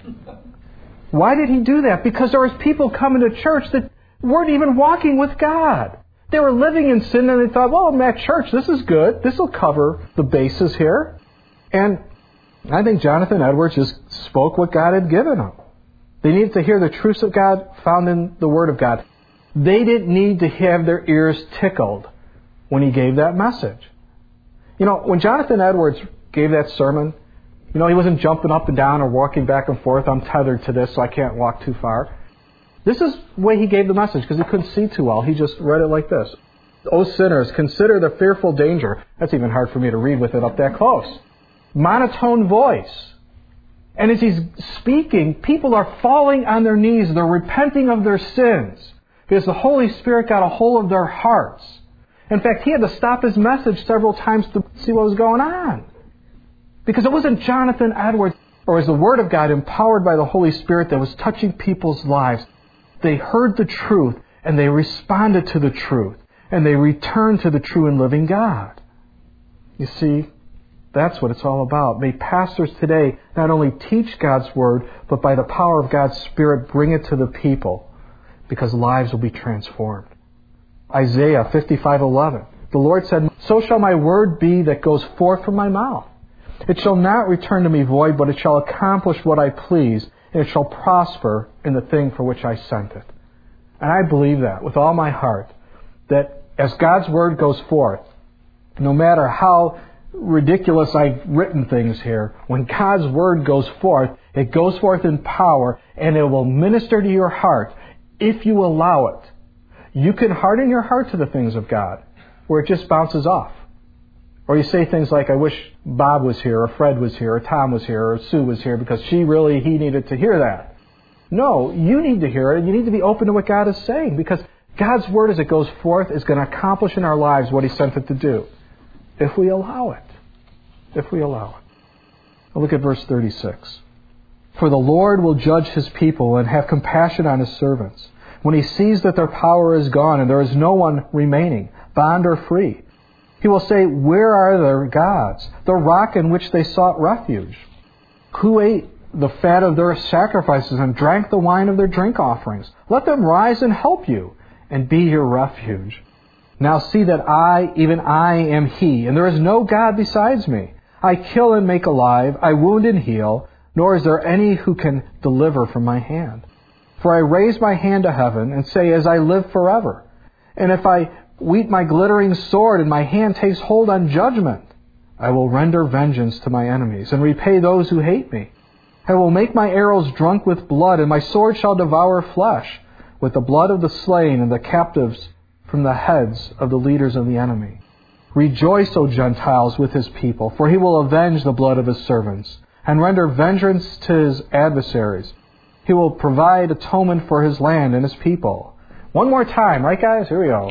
Why did He do that? Because there was people coming to church that weren't even walking with God. They were living in sin, and they thought, well, I'm at church, this is good. This will cover the bases here. And I think Jonathan Edwards just spoke what God had given them. They needed to hear the truths of God found in the Word of God. They didn't need to have their ears tickled when he gave that message. You know, when Jonathan Edwards gave that sermon, he wasn't jumping up and down or walking back and forth. I'm tethered to this, so I can't walk too far. This is the way he gave the message, because he couldn't see too well. He just read it like this. O sinners, consider the fearful danger. That's even hard for me to read with it up that close. Monotone voice. And as he's speaking, people are falling on their knees. They're repenting of their sins, because the Holy Spirit got a hold of their hearts. In fact, he had to stop his message several times to see what was going on. Because it wasn't Jonathan Edwards, or as the Word of God, empowered by the Holy Spirit, that was touching people's lives. They heard the truth, and they responded to the truth, and they returned to the true and living God. You see, that's what it's all about. May pastors today not only teach God's Word, but by the power of God's Spirit bring it to the people, because lives will be transformed. Isaiah 55:11. The Lord said, "So shall my word be that goes forth from my mouth. It shall not return to me void, but it shall accomplish what I please, and it shall prosper in the thing for which I sent it." And I believe that with all my heart, that as God's Word goes forth, no matter how ridiculous I've written things here, when God's Word goes forth, it goes forth in power, and it will minister to your heart if you allow it. You can harden your heart to the things of God, where it just bounces off. Or you say things like, "I wish Bob was here, or Fred was here, or Tom was here, or Sue was here, because he needed to hear that." No, you need to hear it, and you need to be open to what God is saying, because God's Word, as it goes forth, is going to accomplish in our lives what He sent it to do, if we allow it. If we allow it. Look at verse 36. "For the Lord will judge His people and have compassion on His servants, when He sees that their power is gone and there is no one remaining, bond or free. He will say, 'Where are their gods, the rock in which they sought refuge? Who ate the fat of their sacrifices and drank the wine of their drink offerings? Let them rise and help you and be your refuge. Now see that I, even I, am He, and there is no God besides me. I kill and make alive, I wound and heal, nor is there any who can deliver from my hand. For I raise my hand to heaven and say, as I live forever. And if I wheat my glittering sword and my hand takes hold on judgment, I will render vengeance to my enemies and repay those who hate me. I will make my arrows drunk with blood, and my sword shall devour flesh, with the blood of the slain and the captives from the heads of the leaders of the enemy. Rejoice, O Gentiles, with His people, for He will avenge the blood of His servants, and render vengeance to His adversaries. He will provide atonement for His land and His people." One more time, right guys? Here we go.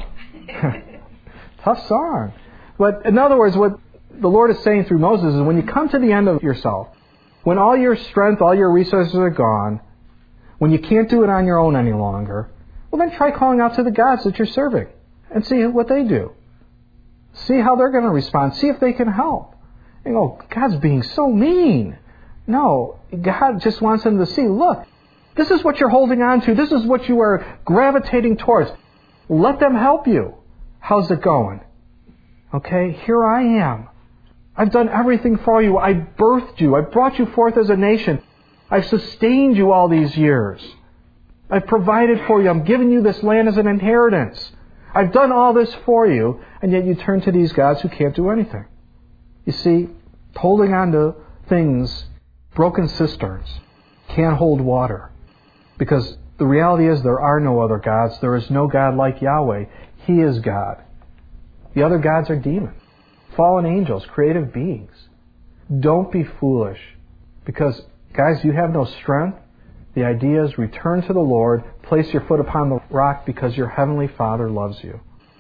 Tough song. But in other words, what the Lord is saying through Moses is when you come to the end of yourself, when all your strength, all your resources are gone, when you can't do it on your own any longer, well then try calling out to the gods that you're serving and see what they do. See how they're going to respond. See if they can help. And go, God's being so mean. No, God just wants them to see, look, this is what you're holding on to. This is what you are gravitating towards. Let them help you. How's it going? Okay, here I am. I've done everything for you. I birthed you. I brought you forth as a nation. I've sustained you all these years. I've provided for you. I'm giving you this land as an inheritance. I've done all this for you, and yet you turn to these gods who can't do anything. You see, holding on to things, broken cisterns, can't hold water. Because the reality is there are no other gods. There is no God like Yahweh. He is God. The other gods are demons, fallen angels, creative beings. Don't be foolish. Because, guys, you have no strength. The idea is return to the Lord, place your foot upon the rock because your heavenly Father loves you.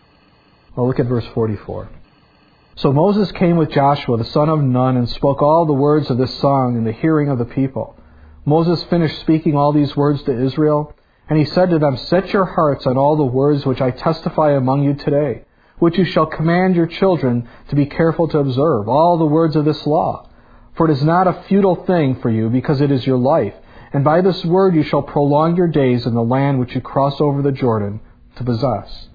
Well, look at verse 44. "So Moses came with Joshua, the son of Nun, and spoke all the words of this song in the hearing of the people. Moses finished speaking all these words to Israel, and he said to them, 'Set your hearts on all the words which I testify among you today, which you shall command your children to be careful to observe, all the words of this law. For it is not a futile thing for you, because it is your life. And by this word you shall prolong your days in the land which you cross over the Jordan to possess.'"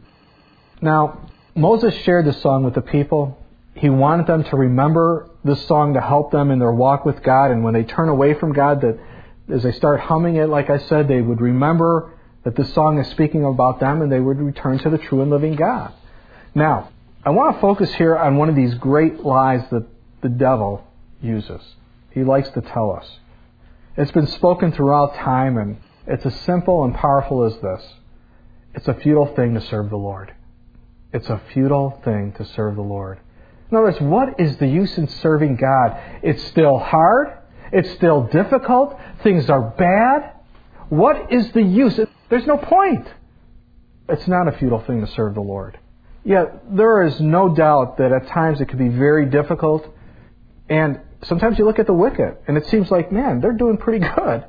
Now, Moses shared this song with the people. He wanted them to remember this song to help them in their walk with God. And when they turn away from God, that as they start humming it, like I said, they would remember that this song is speaking about them, and they would return to the true and living God. Now, I want to focus here on one of these great lies that the devil uses. He likes to tell us. It's been spoken throughout time, and it's as simple and powerful as this. It's a futile thing to serve the Lord. It's a futile thing to serve the Lord. In other words, what is the use in serving God? It's still hard. It's still difficult. Things are bad. What is the use? There's no point. It's not a futile thing to serve the Lord. Yet there is no doubt that at times it can be very difficult. And sometimes you look at the wicked and it seems like, man, they're doing pretty good.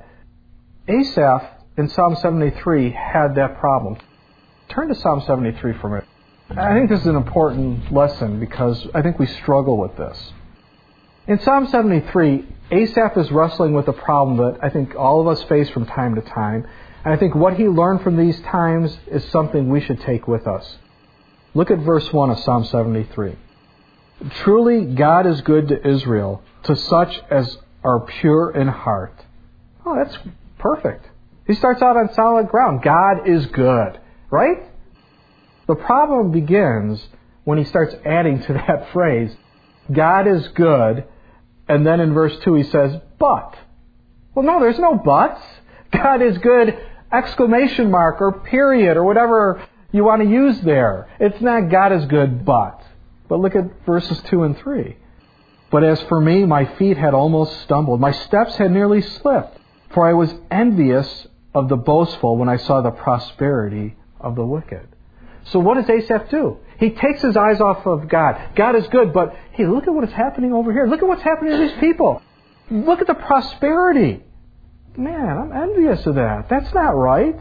Asaph in Psalm 73 had that problem. Turn to Psalm 73 for a minute. I think this is an important lesson because I think we struggle with this. In Psalm 73, Asaph is wrestling with a problem that I think all of us face from time to time. And I think what he learned from these times is something we should take with us. Look at verse 1 of Psalm 73. Truly God is good to Israel, to such as are pure in heart. Oh, that's perfect. He starts out on solid ground. God is good, right? The problem begins when he starts adding to that phrase, God is good, and then in verse 2 he says, but. Well, no, there's no buts. God is good, exclamation mark, or period, or whatever you want to use there. It's not God is good, but. But look at verses 2 and 3. But as for me, my feet had almost stumbled. My steps had nearly slipped. For I was envious of the boastful when I saw the prosperity of the wicked. So what does Asaph do? He takes his eyes off of God. God is good, but hey, look at what is happening over here. Look at what's happening to these people. Look at the prosperity. Man, I'm envious of that. That's not right.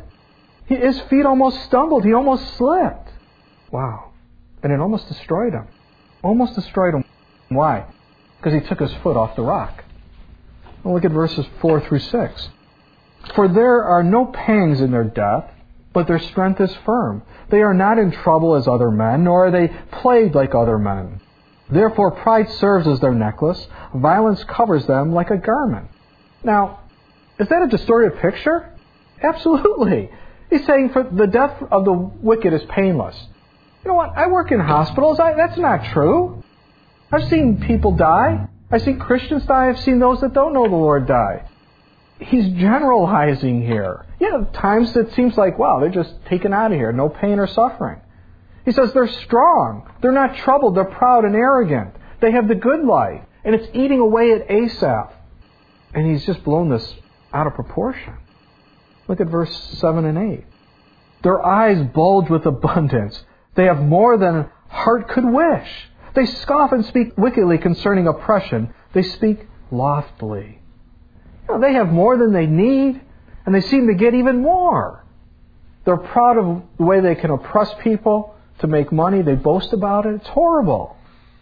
His feet almost stumbled. He almost slipped. Wow. And it almost destroyed him. Almost destroyed him. Why? Because he took his foot off the rock. Well, look at verses 4 through 6. For there are no pangs in their death, but their strength is firm. They are not in trouble as other men, nor are they plagued like other men. Therefore pride serves as their necklace. Violence covers them like a garment. Now, is that a distorted picture? Absolutely. He's saying for the death of the wicked is painless. You know what? I work in hospitals. That's not true. I've seen people die. I've seen Christians die. I've seen those that don't know the Lord die. He's generalizing here. Yeah, at times it seems like, wow, they're just taken out of here. No pain or suffering. He says they're strong. They're not troubled. They're proud and arrogant. They have the good life. And it's eating away at Asaph. And he's just blown this out of proportion. Look at verse 7 and 8. Their eyes bulge with abundance. They have more than heart could wish. They scoff and speak wickedly concerning oppression. They speak loftily. You know, they have more than they need, and they seem to get even more. They're proud of the way they can oppress people to make money. They boast about it. It's horrible.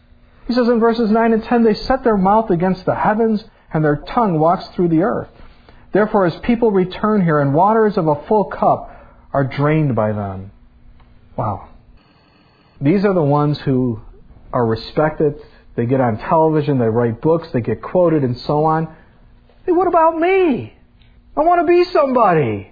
He says in verses 9 and 10, they set their mouth against the heavens, and their tongue walks through the earth. Therefore, as people return here, and waters of a full cup are drained by them. Wow. These are the ones who are respected. They get on television, they write books, they get quoted, and so on. Hey, what about me? I want to be somebody.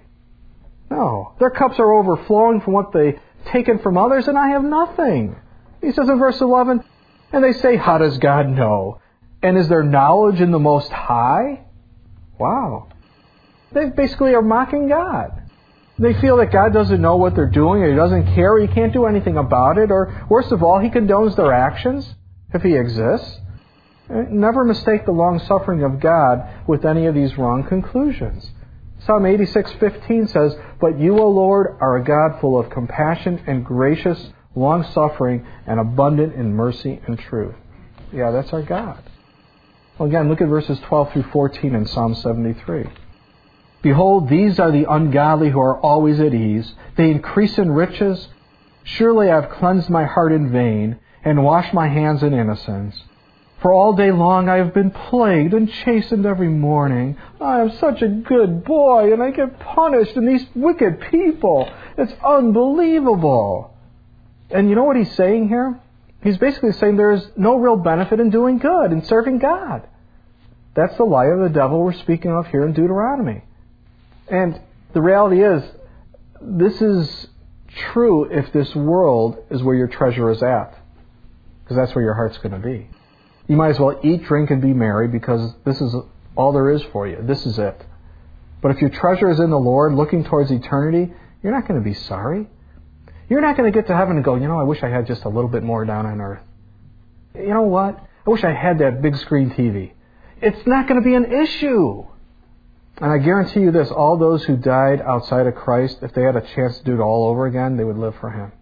No. Their cups are overflowing from what they've taken from others, and I have nothing. He says in verse 11, and they say, how does God know? And is there knowledge in the Most High? Wow. They basically are mocking God. They feel that God doesn't know what they're doing, or He doesn't care, or He can't do anything about it, or worst of all, He condones their actions, if He exists. Never mistake the long-suffering of God with any of these wrong conclusions. Psalm 86:15 says, but you, O Lord, are a God full of compassion and gracious, long-suffering, and abundant in mercy and truth. Yeah, that's our God. Well, again, look at verses 12 through 14 in Psalm 73. Behold, these are the ungodly who are always at ease. They increase in riches. Surely I have cleansed my heart in vain and washed my hands in innocence. For all day long I have been plagued and chastened every morning. I am such a good boy, and I get punished, and these wicked people. It's unbelievable. And you know what he's saying here? He's basically saying there is no real benefit in doing good and serving God. That's the lie of the devil we're speaking of here in Deuteronomy. And the reality is, this is true if this world is where your treasure is at. Because that's where your heart's going to be. You might as well eat, drink, and be merry, because this is all there is for you. This is it. But if your treasure is in the Lord, looking towards eternity, you're not going to be sorry. You're not going to get to heaven and go, I wish I had just a little bit more down on earth. You know what? I wish I had that big screen TV. It's not going to be an issue. And I guarantee you this, all those who died outside of Christ, if they had a chance to do it all over again, they would live for Him.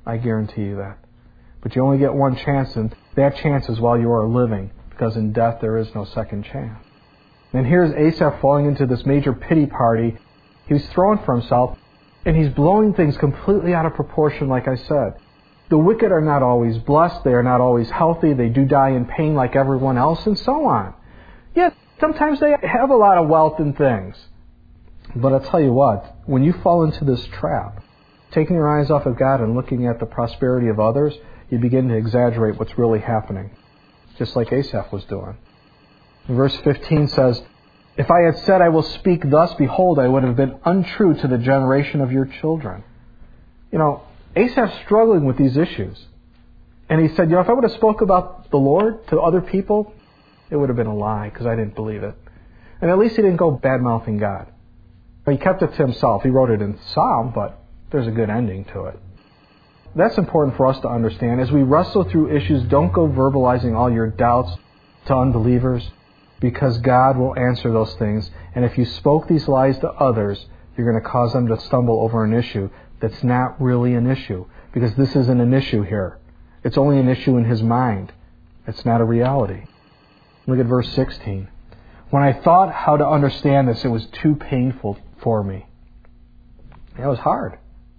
I guarantee you that. But you only get one chance, and that chance is while you are living, because in death there is no second chance. And here's Asaph falling into this major pity party. He was throwing for himself, and he's blowing things completely out of proportion, like I said. The wicked are not always blessed. They are not always healthy. They do die in pain like everyone else, and so on. Yet, sometimes they have a lot of wealth and things. But I'll tell you what, when you fall into this trap, taking your eyes off of God and looking at the prosperity of others, you begin to exaggerate what's really happening, just like Asaph was doing. Verse 15 says, "If I had said I will speak thus, behold, I would have been untrue to the generation of your children." Asaph's struggling with these issues. And he said, if I would have spoke about the Lord to other people, it would have been a lie because I didn't believe it. And at least he didn't go bad-mouthing God. He kept it to himself. He wrote it in Psalm, but there's a good ending to it. That's important for us to understand. As we wrestle through issues, don't go verbalizing all your doubts to unbelievers, because God will answer those things. And if you spoke these lies to others, you're going to cause them to stumble over an issue that's not really an issue, because this isn't an issue here. It's only an issue in his mind. It's not a reality. Look at verse 16. "When I thought how to understand this, it was too painful for me." It was hard.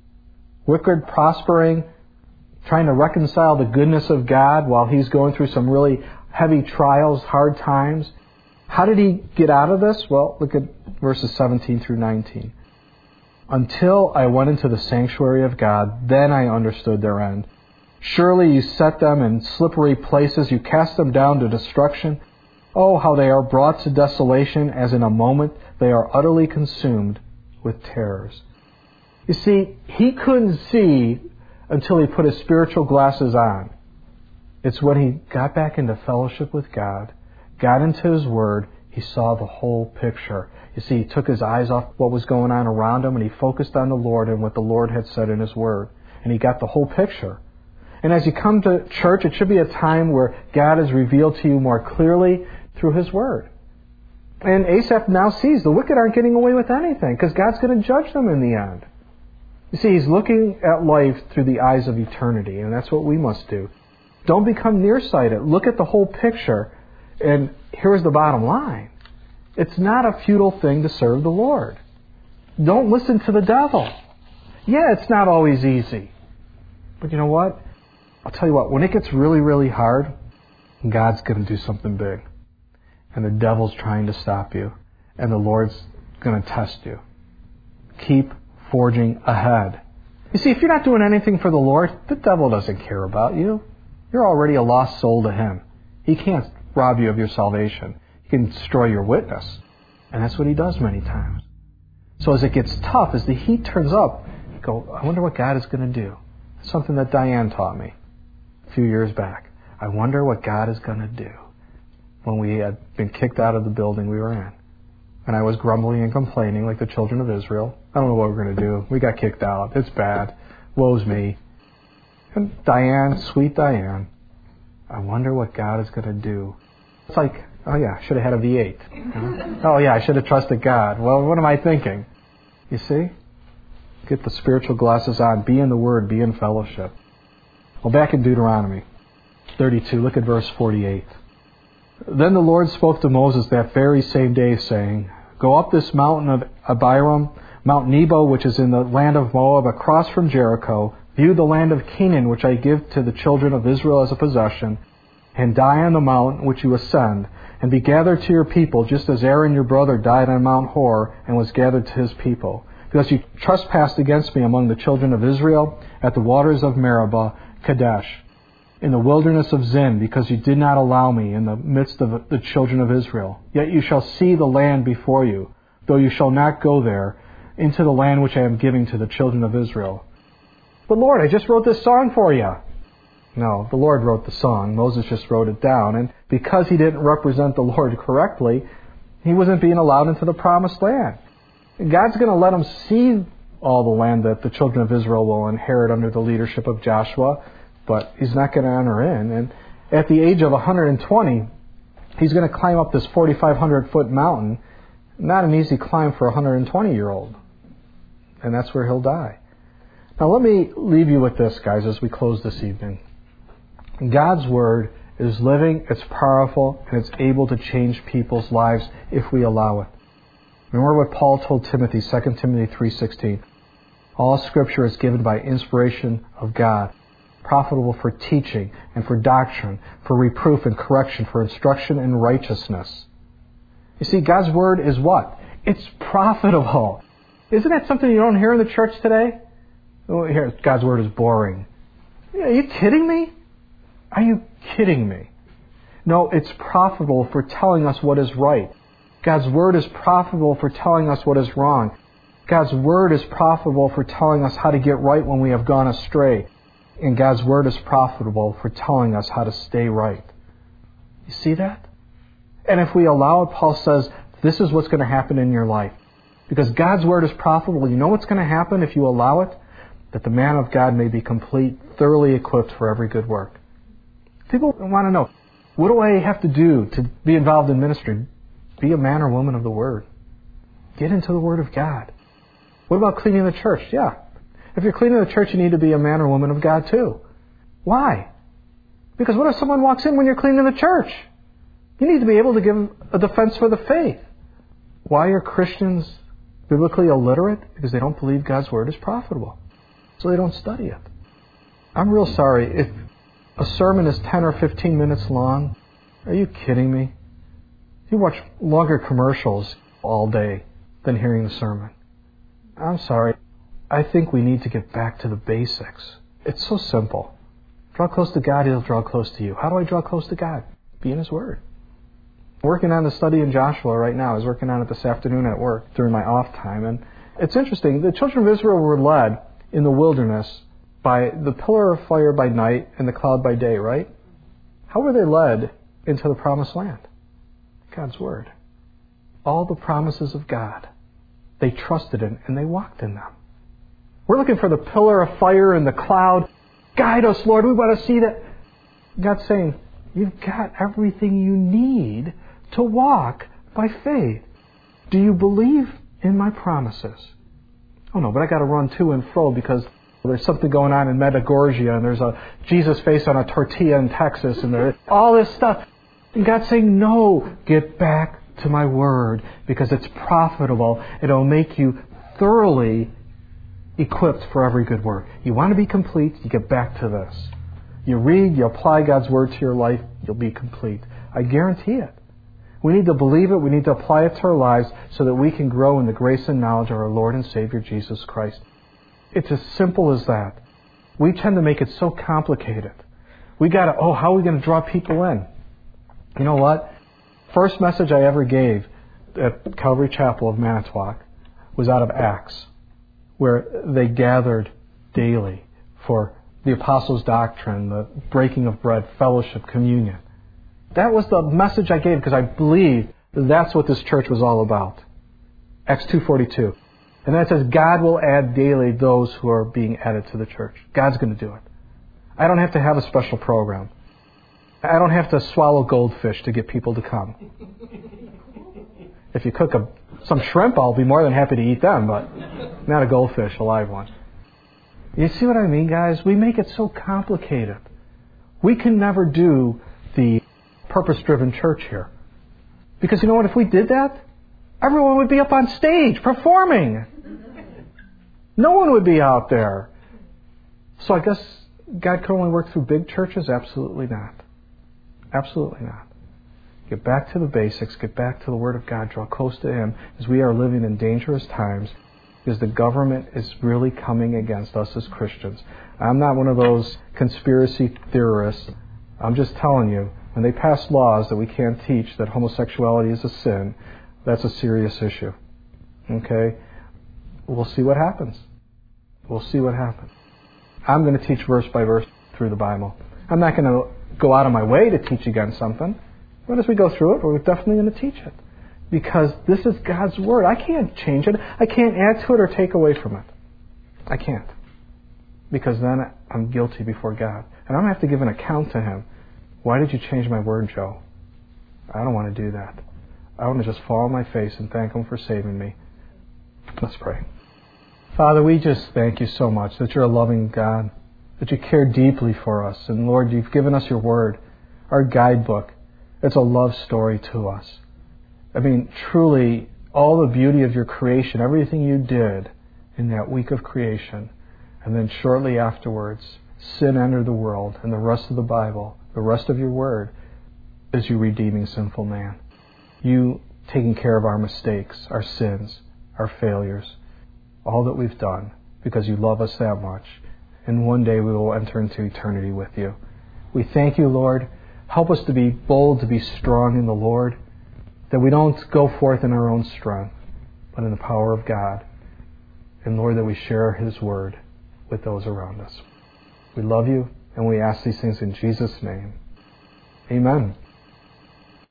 Wicked prospering, trying to reconcile the goodness of God while he's going through some really heavy trials, hard times. How did he get out of this? Well, look at verses 17 through 19. "Until I went into the sanctuary of God, then I understood their end. Surely you set them in slippery places, you cast them down to destruction. Oh, how they are brought to desolation, as in a moment they are utterly consumed with terrors." You see, he couldn't see until he put his spiritual glasses on. It's when he got back into fellowship with God, got into his Word, he saw the whole picture. You see, he took his eyes off what was going on around him, and he focused on the Lord and what the Lord had said in his Word. And he got the whole picture. And as you come to church, it should be a time where God is revealed to you more clearly through his Word. And Asaph now sees the wicked aren't getting away with anything, because God's going to judge them in the end. You see, he's looking at life through the eyes of eternity, and that's what we must do. Don't become nearsighted. Look at the whole picture, and here's the bottom line. It's not a futile thing to serve the Lord. Don't listen to the devil. Yeah, it's not always easy. But you know what? I'll tell you what, when it gets really, really hard, God's going to do something big. And the devil's trying to stop you. And the Lord's going to test you. Keep forging ahead. You see, if you're not doing anything for the Lord, the devil doesn't care about you. You're already a lost soul to him. He can't rob you of your salvation. He can destroy your witness. And that's what he does many times. So as it gets tough, as the heat turns up, you go, I wonder what God is going to do. Something that Diane taught me a few years back. I wonder what God is going to do. When we had been kicked out of the building we were in. And I was grumbling and complaining like the children of Israel. I don't know what we're going to do. We got kicked out. It's bad. Woe's me. And Diane, sweet Diane, I wonder what God is going to do. It's like, oh yeah, I should have had a V8. Oh yeah, I should have trusted God. Well, what am I thinking? You see? Get the spiritual glasses on. Be in the Word. Be in fellowship. Well, back in Deuteronomy 32, look at verse 48. "Then the Lord spoke to Moses that very same day, saying, Go up this mountain of Abiram, Mount Nebo, which is in the land of Moab, across from Jericho, view the land of Canaan, which I give to the children of Israel as a possession, and die on the mountain which you ascend, and be gathered to your people, just as Aaron your brother died on Mount Hor, and was gathered to his people. Because you trespassed against me among the children of Israel, at the waters of Meribah, Kadesh, in the wilderness of Zin, because you did not allow me in the midst of the children of Israel. Yet you shall see the land before you, though you shall not go there, into the land which I am giving to the children of Israel." But Lord, I just wrote this song for you. No, the Lord wrote the song. Moses just wrote it down. And because he didn't represent the Lord correctly, he wasn't being allowed into the promised land. God's going to let him see all the land that the children of Israel will inherit under the leadership of Joshua, but he's not going to enter in. And at the age of 120, he's going to climb up this 4,500-foot mountain. Not an easy climb for a 120-year-old. And that's where he'll die. Now let me leave you with this, guys, as we close this evening. God's Word is living, it's powerful, and it's able to change people's lives if we allow it. Remember what Paul told Timothy, 2 Timothy 3:16. All Scripture is given by inspiration of God, profitable for teaching and for doctrine, for reproof and correction, for instruction in righteousness. You see, God's Word is what? It's profitable. Isn't that something you don't hear in the church today? Oh, here, God's Word is boring. Are you kidding me? Are you kidding me? No, it's profitable for telling us what is right. God's Word is profitable for telling us what is wrong. God's Word is profitable for telling us how to get right when we have gone astray. And God's Word is profitable for telling us how to stay right. You see that? And if we allow it, Paul says, this is what's going to happen in your life. Because God's Word is profitable. You know what's going to happen if you allow it? That the man of God may be complete, thoroughly equipped for every good work. People want to know, what do I have to do to be involved in ministry? Be a man or woman of the Word. Get into the Word of God. What about cleaning the church? Yeah. If you're cleaning the church, you need to be a man or woman of God too. Why? Because what if someone walks in when you're cleaning the church? You need to be able to give a defense for the faith. Why are Christians biblically illiterate? Because they don't believe God's Word is profitable. So they don't study it. I'm real sorry. If a sermon is 10 or 15 minutes long, are you kidding me? You watch longer commercials all day than hearing the sermon. I'm sorry. I think we need to get back to the basics. It's so simple. Draw close to God, He'll draw close to you. How do I draw close to God? Be in His Word. I'm working on the study in Joshua right now. I was working on it this afternoon at work during my off time. And it's interesting. The children of Israel were led in the wilderness by the pillar of fire by night and the cloud by day, right? How were they led into the promised land? God's Word. All the promises of God. They trusted in and they walked in them. We're looking for the pillar of fire and the cloud. Guide us, Lord. We want to see that. God's saying, you've got everything you need to walk by faith. Do you believe in my promises? Oh no, but I got to run to and fro because there's something going on in Medjugorje and there's a Jesus face on a tortilla in Texas and there's all this stuff. And God's saying, no, get back to my Word because it's profitable. It'll make you thoroughly equipped for every good work. You want to be complete, you get back to this. You read, you apply God's Word to your life, you'll be complete. I guarantee it. We need to believe it, we need to apply it to our lives so that we can grow in the grace and knowledge of our Lord and Savior Jesus Christ. It's as simple as that. We tend to make it so complicated. We got to, how are we going to draw people in? You know what? First message I ever gave at Calvary Chapel of Manitowoc was out of Acts, where they gathered daily for the apostles' doctrine, the breaking of bread, fellowship, communion. That was the message I gave because I believe that's what this church was all about. Acts 2:42. And then it says, God will add daily those who are being added to the church. God's going to do it. I don't have to have a special program. I don't have to swallow goldfish to get people to come. If you cook some shrimp, I'll be more than happy to eat them, but not a goldfish, a live one. You see what I mean, guys? We make it so complicated. We can never do the purpose-driven church here. Because you know what? If we did that, everyone would be up on stage performing. No one would be out there. So I guess God could only work through big churches? Absolutely not. Absolutely not. Get back to the basics. Get back to the Word of God. Draw close to Him as we are living in dangerous times because the government is really coming against us as Christians. I'm not one of those conspiracy theorists. I'm just telling you, when they pass laws that we can't teach that homosexuality is a sin, that's a serious issue. Okay? We'll see what happens. We'll see what happens. I'm going to teach verse by verse through the Bible. I'm not going to go out of my way to teach against something. But as we go through it, we're definitely going to teach it. Because this is God's Word. I can't change it. I can't add to it or take away from it. I can't. Because then I'm guilty before God. And I'm going to have to give an account to Him. Why did you change my Word, Joe? I don't want to do that. I want to just fall on my face and thank Him for saving me. Let's pray. Father, we just thank you so much that you're a loving God, that you care deeply for us. And Lord, you've given us your word, our guidebook. It's a love story to us. I mean, truly, all the beauty of your creation, everything you did in that week of creation, and then shortly afterwards, sin entered the world, and the rest of the Bible, the rest of your word, is you redeeming sinful man. You taking care of our mistakes, our sins, our failures, all that we've done, because you love us that much. And one day we will enter into eternity with you. We thank you, Lord. Help us to be bold, to be strong in the Lord, that we don't go forth in our own strength, but in the power of God. And Lord, that we share his word with those around us. We love you, and we ask these things in Jesus' name. Amen.